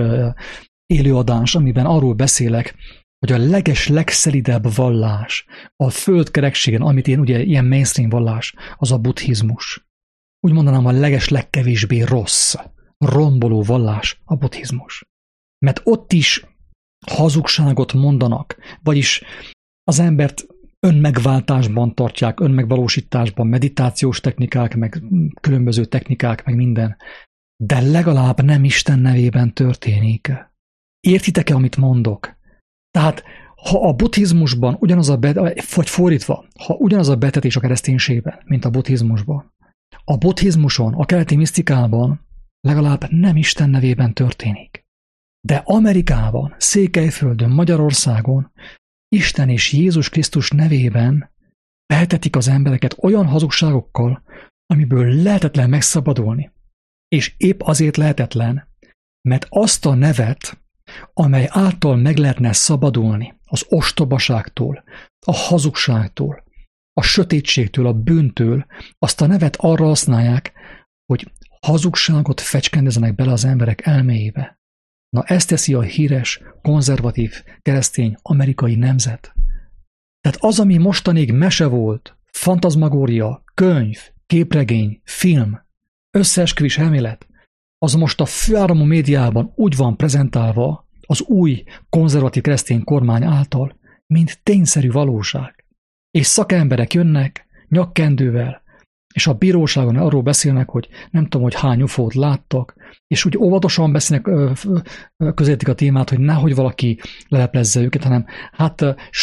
élőadás, amiben arról beszélek, hogy a legszelidebb vallás a földkerekségen, amit én ugye ilyen mainstream vallás, az a buddhizmus. Úgy mondanám, a legkevésbé rossz, romboló vallás a buddhizmus. Mert ott is hazugságot mondanak, vagyis az embert önmegváltásban tartják, önmegvalósításban, meditációs technikák, meg különböző technikák, meg minden. De legalább nem Isten nevében történik. Értitek-e, amit mondok? Tehát, ha a buddhizmusban vagy fordítva, ha ugyanaz a betetés a kereszténységben, mint a buddhizmusban, a buddhizmuson, a keleti misztikában legalább nem Isten nevében történik. De Amerikában, Székelyföldön, Magyarországon Isten és Jézus Krisztus nevében behetetik az embereket olyan hazugságokkal, amiből lehetetlen megszabadulni. És épp azért lehetetlen, mert azt a nevet, amely által meg lehetne szabadulni az ostobaságtól, a hazugságtól, a sötétségtől, a bűntől, azt a nevet arra használják, hogy hazugságot fecskendezzenek bele az emberek elméjébe. Na ezt teszi a híres, konzervatív, keresztény, amerikai nemzet. Tehát az, ami mostanig mese volt, fantazmagória, könyv, képregény, film, összeesküvés elmélet, az most a főáramú médiában úgy van prezentálva az új konzervatív keresztény kormány által, mint tényszerű valóság. És szakemberek jönnek nyakkendővel, és a bíróságon arról beszélnek, hogy nem tudom, hogy hány UFO-t láttak, és úgy óvatosan beszélnek, közelítik a témát, hogy nehogy valaki leleplezze őket, hanem hát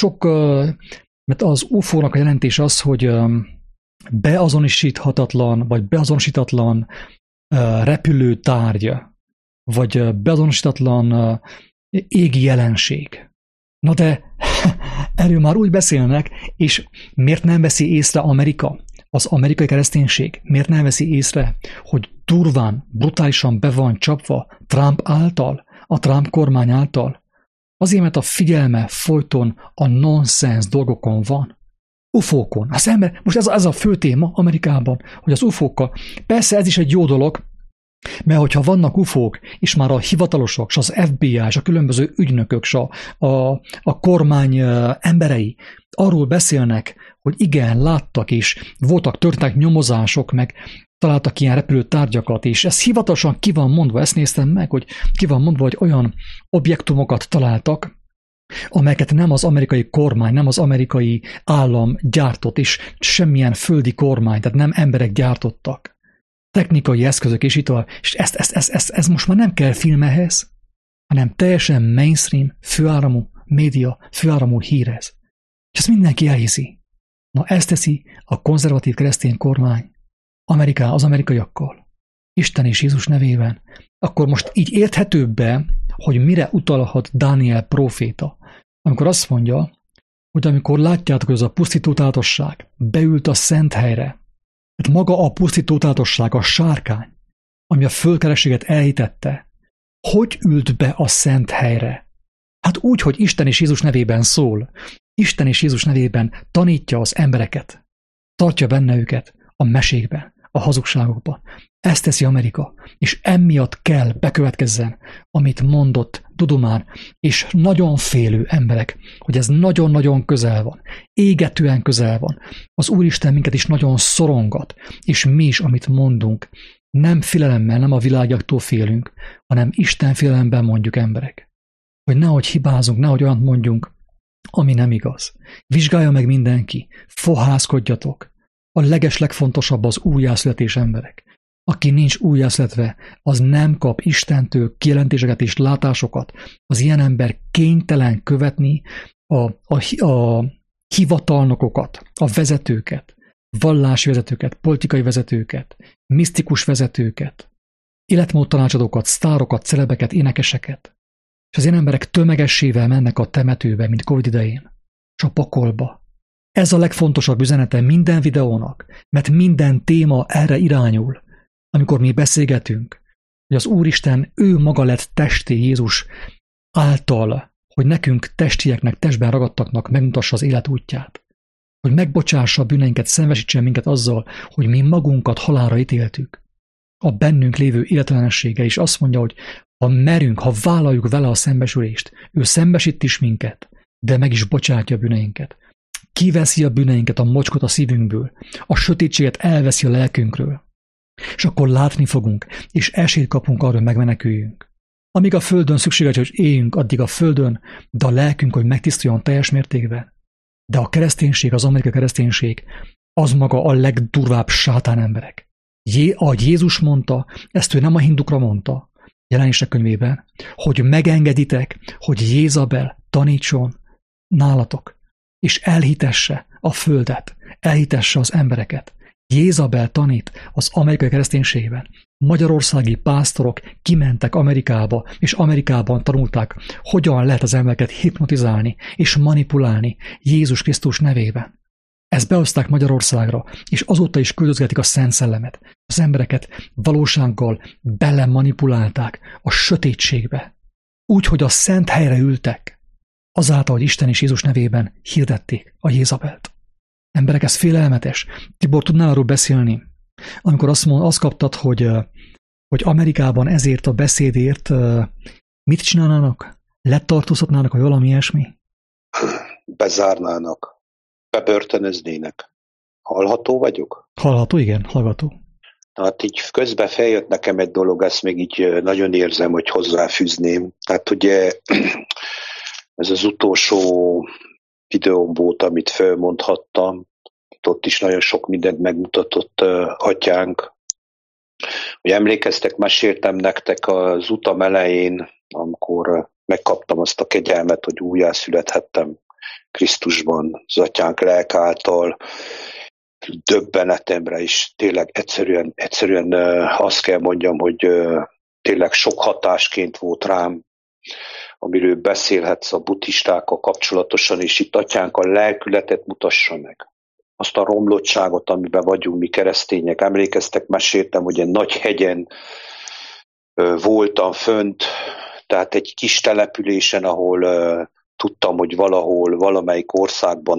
mert az UFO-nak a jelentés az, hogy beazonosíthatatlan, vagy beazonosítatlan repülő tárgy, vagy beazonosítatlan égi jelenség. Na de erről már úgy beszélnek, és miért nem veszi észre Amerika? Az amerikai kereszténység miért nem veszi észre, hogy durván, brutálisan be van csapva Trump által, a Trump kormány által? Azért, mert a figyelme folyton a nonsens dolgokon van. UFO-kon. Az ember, most ez a fő téma Amerikában, hogy az UFO-kkal. Persze ez is egy jó dolog, mert hogyha vannak UFO-k, és már a hivatalosok, és az FBI, és a különböző ügynökök, és a kormány emberei arról beszélnek, hogy igen, láttak is, történtek nyomozások, meg találtak ilyen repülőtárgyakat, és ez hivatalosan ki van mondva, ezt néztem meg, hogy ki van mondva, hogy olyan objektumokat találtak, amelyeket nem az amerikai kormány, nem az amerikai állam gyártott, és semmilyen földi kormány, tehát nem emberek gyártottak. Technikai eszközök és itt tovább. És ez most már nem kell film ehhez, hanem teljesen mainstream, főáramú média, főáramú hírez. És ezt mindenki elhiszi. Na ezt teszi a konzervatív keresztény kormány az amerikaiakkal. Isten és Jézus nevében. Akkor most így érthetőbb be, hogy mire utalhat Dániel próféta, amikor azt mondja, hogy amikor látjátok, hogy az a pusztító tálatosság beült a szent helyre, tehát maga a pusztító tálatosság, a sárkány, ami a földkerességet elhitette, hogy ült be a szent helyre? Hát úgy, hogy Isten és Jézus nevében szól. Isten és Jézus nevében tanítja az embereket. Tartja benne őket a mesékben, a hazugságokban. Ezt teszi Amerika, és emiatt kell bekövetkezzen, amit mondott Dudomár, és nagyon félő emberek, hogy ez nagyon-nagyon közel van, égetően közel van. Az Úristen minket is nagyon szorongat, és mi is, amit mondunk, nem félelemmel, nem a világiaktól félünk, hanem Isten félelemben mondjuk emberek. Hogy nehogy hibázunk, nehogy olyant mondjunk, ami nem igaz. Vizsgálja meg mindenki, fohászkodjatok. A legfontosabb az újjászületés, emberek. Aki nincs újjászületve, az nem kap Istentől kijelentéseket és látásokat. Az ilyen ember kénytelen követni a hivatalnokokat, a vezetőket, vallási vezetőket, politikai vezetőket, misztikus vezetőket, életmód tanácsadókat, sztárokat, celebeket, énekeseket. És az ilyen emberek tömegessével mennek a temetőbe, mint Covid idején, és a pokolba. Ez a legfontosabb üzenete minden videónak, mert minden téma erre irányul. Amikor mi beszélgetünk, hogy az Úristen, ő maga lett testé Jézus által, hogy nekünk testieknek, testben ragadtaknak megmutassa az élet útját. Hogy megbocsássa a bűneinket, szenvesítsen minket azzal, hogy mi magunkat halálra ítéltük. A bennünk lévő életlenessége is azt mondja, hogy ha merünk, ha vállaljuk vele a szembesülést, ő szembesít is minket, de meg is bocsátja a bűneinket. Kiveszi a bűneinket, a mocskot a szívünkből, a sötétséget elveszi a lelkünkről. És akkor látni fogunk, és esélyt kapunk arra, hogy megmeneküljünk. Amíg a földön szükséges, hogy éljünk, addig a földön, de a lelkünk, hogy megtisztuljon teljes mértékben. De a kereszténység, az amerikai kereszténység, az maga a legdurvább sátán emberek. Ahogy Jézus mondta, ezt ő nem a hindukra mondta, Jelenések könyvében, hogy megengeditek, hogy Jézabel tanítson nálatok, és elhitesse a földet, elhitesse az embereket. Jézabel tanít az amerikai kereszténységben. Magyarországi pásztorok kimentek Amerikába, és Amerikában tanulták, hogyan lehet az embereket hipnotizálni és manipulálni Jézus Krisztus nevében. Ezt behozták Magyarországra, és azóta is küldözgetik a Szent Szellemet. Az embereket valósággal belemanipulálták a sötétségbe. Úgy, hogy a szent helyre ültek, azáltal, hogy Isten és Jézus nevében hirdették a Jézabelt. Emberek, ez félelmetes. Tibor, tudnál arról beszélni, amikor azt kaptad, hogy Amerikában ezért a beszédért mit csinálnának? Letartóztatnának, vagy valami ilyesmi? Bezárnának. Bebörtönöznének. Hallható vagyok? Hallható, igen, hallgató. Hát így közben feljött nekem egy dolog, ezt még így nagyon érzem, hogy hozzáfűzném. Tehát ugye ez az utolsó videóm volt, amit felmondhattam. Ott is nagyon sok mindent megmutatott atyánk. Hogy emlékeztek, meséltem nektek az utam elején, amikor megkaptam azt a kegyelmet, hogy újjászülethettem Krisztusban, az atyánk lelk által, döbbenetemre is tényleg egyszerűen azt kell mondjam, hogy tényleg sok hatásként volt rám, amiről beszélhetsz a buddhistákkal kapcsolatosan, és itt atyánk a lelkületet mutassa meg. azt a romlottságot, amiben vagyunk mi keresztények. Emlékeztek, meséltem, hogy egy nagy hegyen voltam fönt, tehát egy kis településen, ahol tudtam, hogy valahol, valamelyik országban,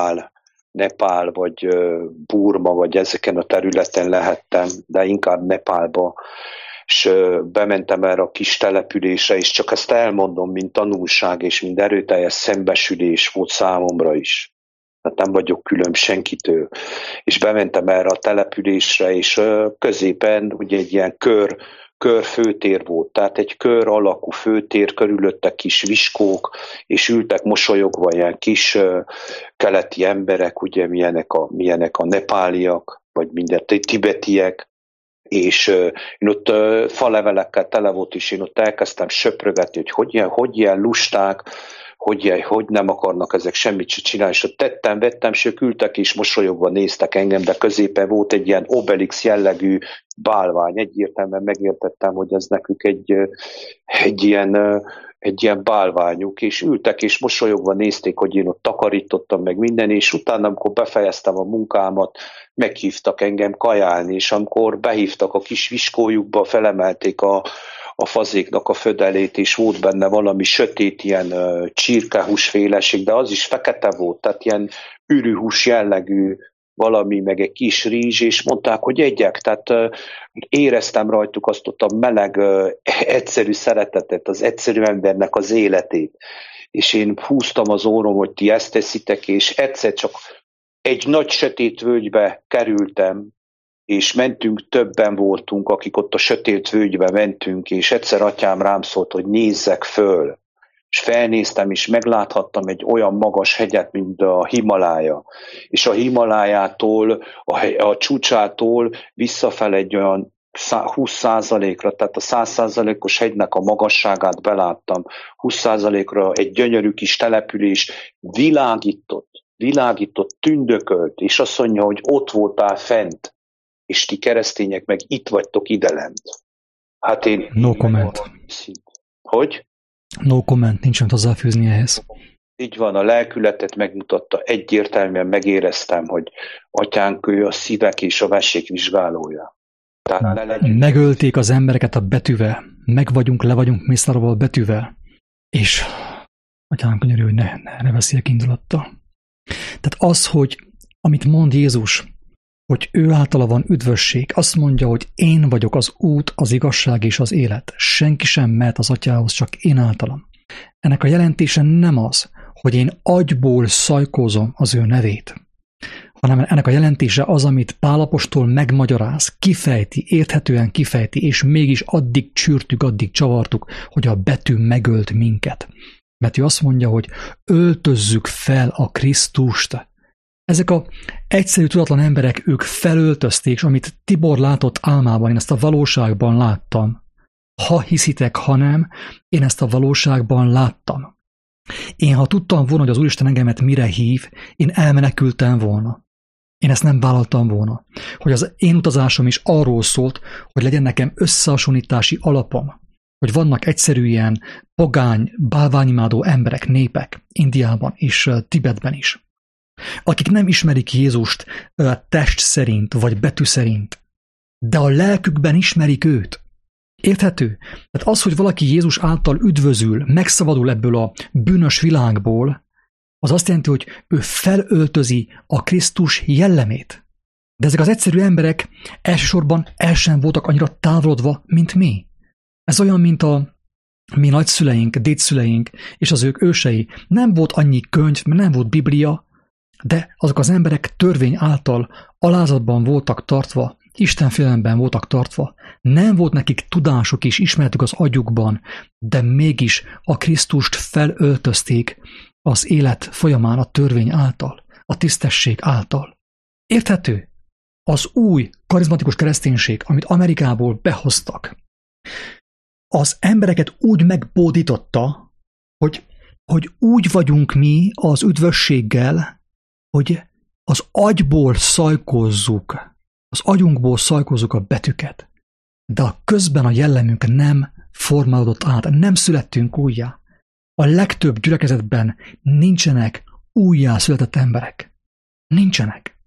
Nepál vagy Burma, vagy ezeken a területen lehettem, de inkább Nepálba, és bementem erre a kis településre, és csak ezt elmondom, mint tanulság, és mint erőteljes szembesülés volt számomra is. Tehát nem vagyok külön senkitől. És bementem erre a településre, és középen ugye egy ilyen kör főtér volt, tehát egy kör alakú főtér, körülötte kis viskók, és ültek mosolyogva ilyen kis keleti emberek, ugye milyenek a nepáliak, vagy minden tibetiek, és én ott falevelekkel tele volt, és én ott elkezdtem söprögetni, hogy ilyen lusták, hogy nem akarnak ezek semmit se csinálni, és ott vettem, és ők ültek és mosolyogva néztek engem, de középen volt egy ilyen Obelix jellegű bálvány. Egyértelműen megértettem, hogy ez nekük egy ilyen bálványuk, és ültek és mosolyogva nézték, hogy én ott takarítottam meg minden, és utána, amikor befejeztem a munkámat, meghívtak engem kajálni, és amikor behívtak a kis viskójukba, felemelték a fazéknak a födelét, és volt benne valami sötét, ilyen csirkehúsféleség, de az is fekete volt, tehát ilyen ürűhús jellegű valami, meg egy kis rizs, és mondták, hogy egyek, tehát éreztem rajtuk azt ott a meleg, egyszerű szeretetet, az egyszerű embernek az életét. És én húztam az órom, hogy ti ezt teszitek, és egyszer csak egy nagy sötét völgybe kerültem, és mentünk, többen voltunk, akik ott a sötét völgybe mentünk, és egyszer atyám rám szólt, hogy nézzek föl. És felnéztem, és megláthattam egy olyan magas hegyet, mint a Himalája. És a Himalájától, a csúcsától visszafel egy olyan 20%-ra, tehát a 100%-os hegynek a magasságát beláttam. 20%-ra egy gyönyörű kis település világított, tündökölt, és azt mondja, hogy ott voltál fent, és ti keresztények meg itt vagytok idelent. Hát én... No comment. Hogy? No comment, nincsen hozzáfűzni ehhez. Így van, a lelkületet megmutatta, egyértelműen megéreztem, hogy atyánk, ő a szívek és a vessék vizsgálója. Tehát megölték az embereket a betűvel, le vagyunk mészárolva betűvel, és atyánk könyörű, hogy ne veszélyek indulattal. Tehát az, hogy amit mond Jézus, hogy ő általa van üdvösség, azt mondja, hogy én vagyok az út, az igazság és az élet. Senki sem mehet az atyához, csak én általam. Ennek a jelentése nem az, hogy én agyból szajkózom az ő nevét, hanem ennek a jelentése az, amit Pál apostol megmagyaráz, kifejti, érthetően kifejti, és mégis addig csürtük, addig csavartuk, hogy a betű megölt minket. Mert ő azt mondja, hogy öltözzük fel a Krisztust. Ezek a egyszerű tudatlan emberek, ők felöltözték, és amit Tibor látott álmában, én ezt a valóságban láttam. Ha hiszitek, ha nem, én ezt a valóságban láttam. Én, ha tudtam volna, hogy az Úristen engemet mire hív, én elmenekültem volna. Én ezt nem vállaltam volna. Hogy az én utazásom is arról szólt, hogy legyen nekem összehasonlítási alapom. Hogy vannak egyszerű ilyen pogány, bálványimádó emberek, népek Indiában és Tibetben is, akik nem ismerik Jézust test szerint, vagy betű szerint, de a lelkükben ismerik őt. Érthető? Tehát az, hogy valaki Jézus által üdvözül, megszabadul ebből a bűnös világból, az azt jelenti, hogy ő felöltözi a Krisztus jellemét. De ezek az egyszerű emberek elsősorban el sem voltak annyira távolodva, mint mi. Ez olyan, mint a mi nagyszüleink, dédszüleink és az ők ősei. Nem volt annyi könyv, mert nem volt Biblia, de azok az emberek törvény által alázatban voltak tartva, Istenfélelemben voltak tartva, nem volt nekik tudásuk és ismeretük az agyukban, de mégis a Krisztust felöltözték az élet folyamán a törvény által, a tisztesség által. Érthető? Az új karizmatikus kereszténység, amit Amerikából behoztak, az embereket úgy megbódította, hogy úgy vagyunk mi az üdvösséggel, hogy az agyból szajkozzuk, az agyunkból szajkozzuk a betűket, de a közben a jellemünk nem formálódott át, nem születtünk újjá. A legtöbb gyülekezetben nincsenek újjászületett emberek. Nincsenek.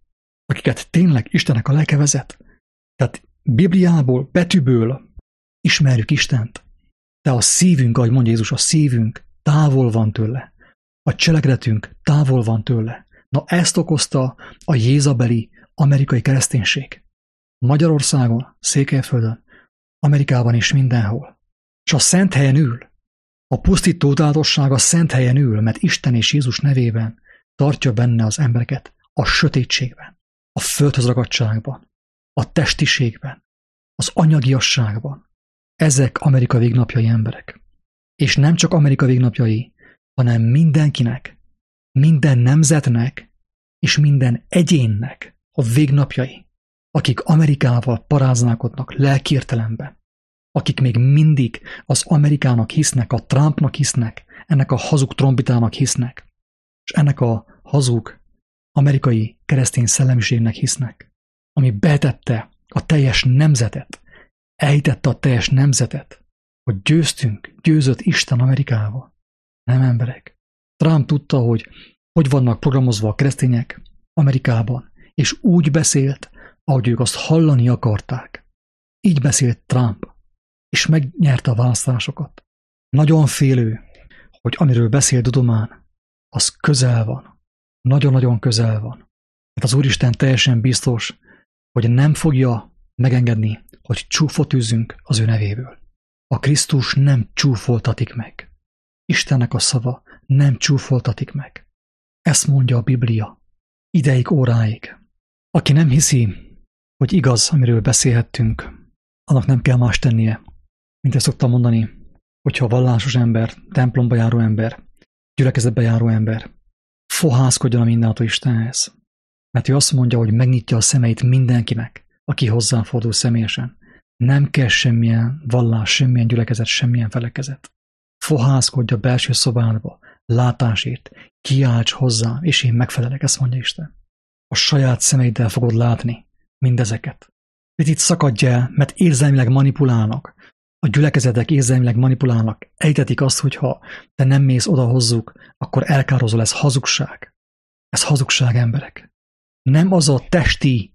akiket tényleg Istennek a lelke vezet. Tehát Bibliából, betűből ismerjük Istent, de a szívünk, ahogy mondja Jézus, a szívünk távol van tőle. A cselekedetünk távol van tőle. Na ezt okozta a jézabeli amerikai kereszténység. Magyarországon, Székelyföldön, Amerikában és mindenhol. És a szent helyen ül. A pusztító tudatosság a szent helyen ül, mert Isten és Jézus nevében tartja benne az embereket a sötétségben, a földhöz ragadtságban, a testiségben, az anyagiasságban. Ezek Amerika végnapjai emberek. És nem csak Amerika végnapjai, hanem mindenkinek, minden nemzetnek és minden egyénnek a végnapjai, akik Amerikával paráználkodnak lelki értelemben, akik még mindig az Amerikának hisznek, a Trumpnak hisznek, ennek a hazug trombitának hisznek, és ennek a hazug amerikai keresztény szellemiségnek hisznek, ami betette a teljes nemzetet, elhitette a teljes nemzetet, hogy győzött Isten Amerikával. Nem emberek. Trump tudta, hogy vannak programozva a keresztények Amerikában, és úgy beszélt, ahogy ők azt hallani akarták. Így beszélt Trump, és megnyerte a választásokat. Nagyon félő, hogy amiről beszél Dudomán, az közel van. Nagyon-nagyon közel van. Hát az Úristen teljesen biztos, hogy nem fogja megengedni, hogy csúfot űzzünk az ő nevéből. A Krisztus nem csúfoltatik meg. Istennek a szava nem csúfoltatik meg. Ezt mondja a Biblia. Ideig, óráig. Aki nem hiszi, hogy igaz, amiről beszélhettünk, annak nem kell más tennie, mint ezt szoktam mondani, hogyha vallásos ember, templomba járó ember, gyülekezetbe járó ember fohászkodjon a mindenható Istenhez. Mert ő azt mondja, hogy megnyitja a szemeit mindenkinek, aki hozzáfordul személyesen. Nem kell semmilyen vallás, semmilyen gyülekezet, semmilyen felekezet. Fohászkodj a belső szobádba, látásért, kiálts hozzám, és én megfelelek, ezt mondja Isten. A saját szemeiddel fogod látni mindezeket. Itt szakadj el, mert érzelmileg manipulálnak. A gyülekezetek érzelmileg manipulálnak. Ejtetik azt, hogy ha te nem mész oda hozzuk, akkor elkározol, ez hazugság. Ez hazugság, emberek. Nem az a testi,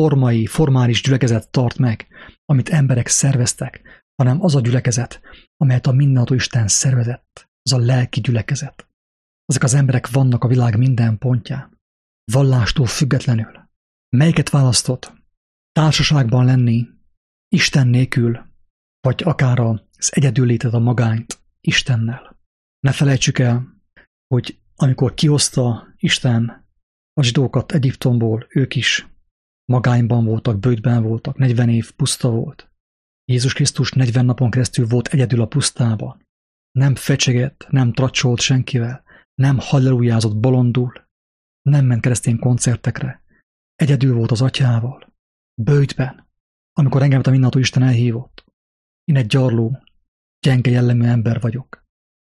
formális gyülekezet tart meg, amit emberek szerveztek, hanem az a gyülekezet, amelyet a mindenható Isten szervezett. Az a lelki gyülekezet. Ezek az emberek vannak a világ minden pontján. Vallástól függetlenül. Melyiket választott? Társaságban lenni, Isten nélkül, vagy akár az egyedüllétet, a magányt Istennel. Ne felejtsük el, hogy amikor kihozta Isten a zsidókat Egyiptomból, ők is magányban voltak, bőtben voltak, 40 év puszta volt. Jézus Krisztus 40 napon keresztül volt egyedül a pusztában. Nem fecsegett, nem tracsolt senkivel, nem hallelujázott bolondul, nem ment keresztény koncertekre. Egyedül volt az atyával. Bőjtben, amikor engemet a mindenható Isten elhívott. Én egy gyarló, gyenge jellemű ember vagyok.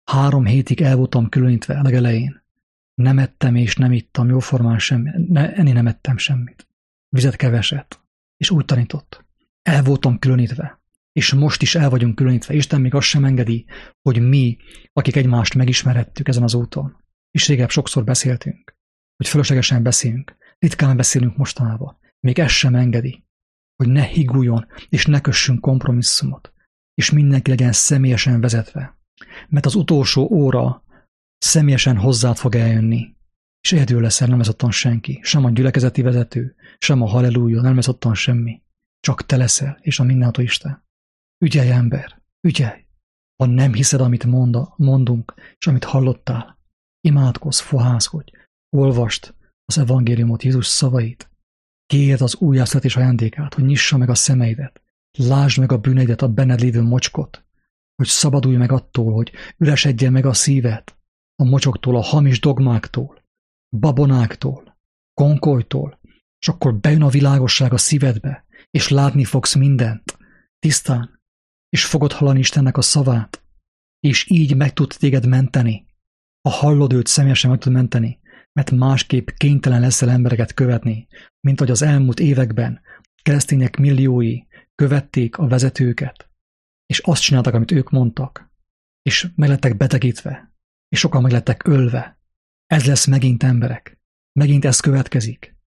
3 hétig el voltam különítve a legelején. Nem ettem és nem ittam jóformán semmit. Enni nem ettem semmit. Vizet keveset. És úgy tanított. El voltam különítve. És most is el vagyunk különítve. Isten még azt sem engedi, hogy mi, akik egymást megismerhettük ezen az úton. És régebb sokszor beszéltünk, hogy fölöslegesen beszélünk. Ritkán beszélünk mostanában. Még ezt sem engedi, hogy ne higuljon, és ne kössünk kompromisszumot, és mindenki legyen személyesen vezetve. Mert az utolsó óra személyesen hozzád fog eljönni, és egyedül leszel, nem lesz ottan senki, sem a gyülekezeti vezető, sem a halleluja, nem lesz ottan semmi. Csak te leszel, és a mindenható Isten. Ügyelj, ember, ügyelj! Ha nem hiszed, amit mondunk, és amit hallottál, imádkozz, fohászkodj, olvasd az evangéliumot, Jézus szavait, kérd az újjászületés ajándékát, hogy nyissa meg a szemeidet, lásd meg a bűneidet, a benned lévő mocskot, hogy szabadulj meg attól, hogy üresedjen meg a szíved, a mocsoktól, a hamis dogmáktól, babonáktól, konkolytól, és akkor bejön a világosság a szívedbe, és látni fogsz mindent, tisztán, és fogod hallani Istennek a szavát, és így meg tud téged menteni. Ha hallod őt, személyesen meg tud menteni, mert másképp kénytelen leszel embereket követni, mint hogy az elmúlt években keresztények milliói követték a vezetőket, és azt csináltak, amit ők mondtak, és meg lettek betegítve, és sokan meg lettek ölve. Ez lesz megint, emberek. Megint ez következik.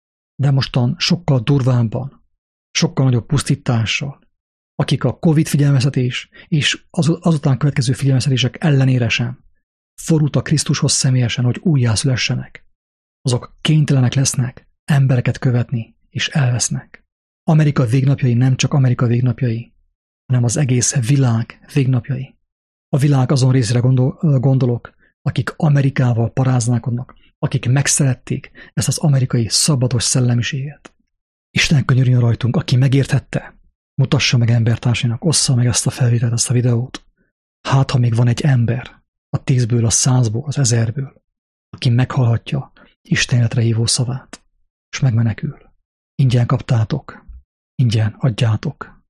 de mostan sokkal durvábban, sokkal nagyobb pusztítással, akik a Covid figyelmeztetés és azután következő figyelmeztetések ellenére sem fordultak Krisztushoz személyesen, hogy újjászülessenek. Azok kénytelenek lesznek embereket követni, és elvesznek. Amerika végnapjai nem csak Amerika végnapjai, hanem az egész világ végnapjai. A világ azon részére gondolok, akik Amerikával paráználkodnak, akik megszerették ezt az amerikai szabados szellemiséget. Isten könyörüljön rajtunk, aki megértette, mutassa meg embertársainak, ossza meg ezt a felvételt, ezt a videót. Hát, ha még van egy ember, a 10-ből, a 100-ból, az 1000-ből, aki meghallhatja Isten életre hívó szavát, és megmenekül. Ingyen kaptátok, ingyen adjátok.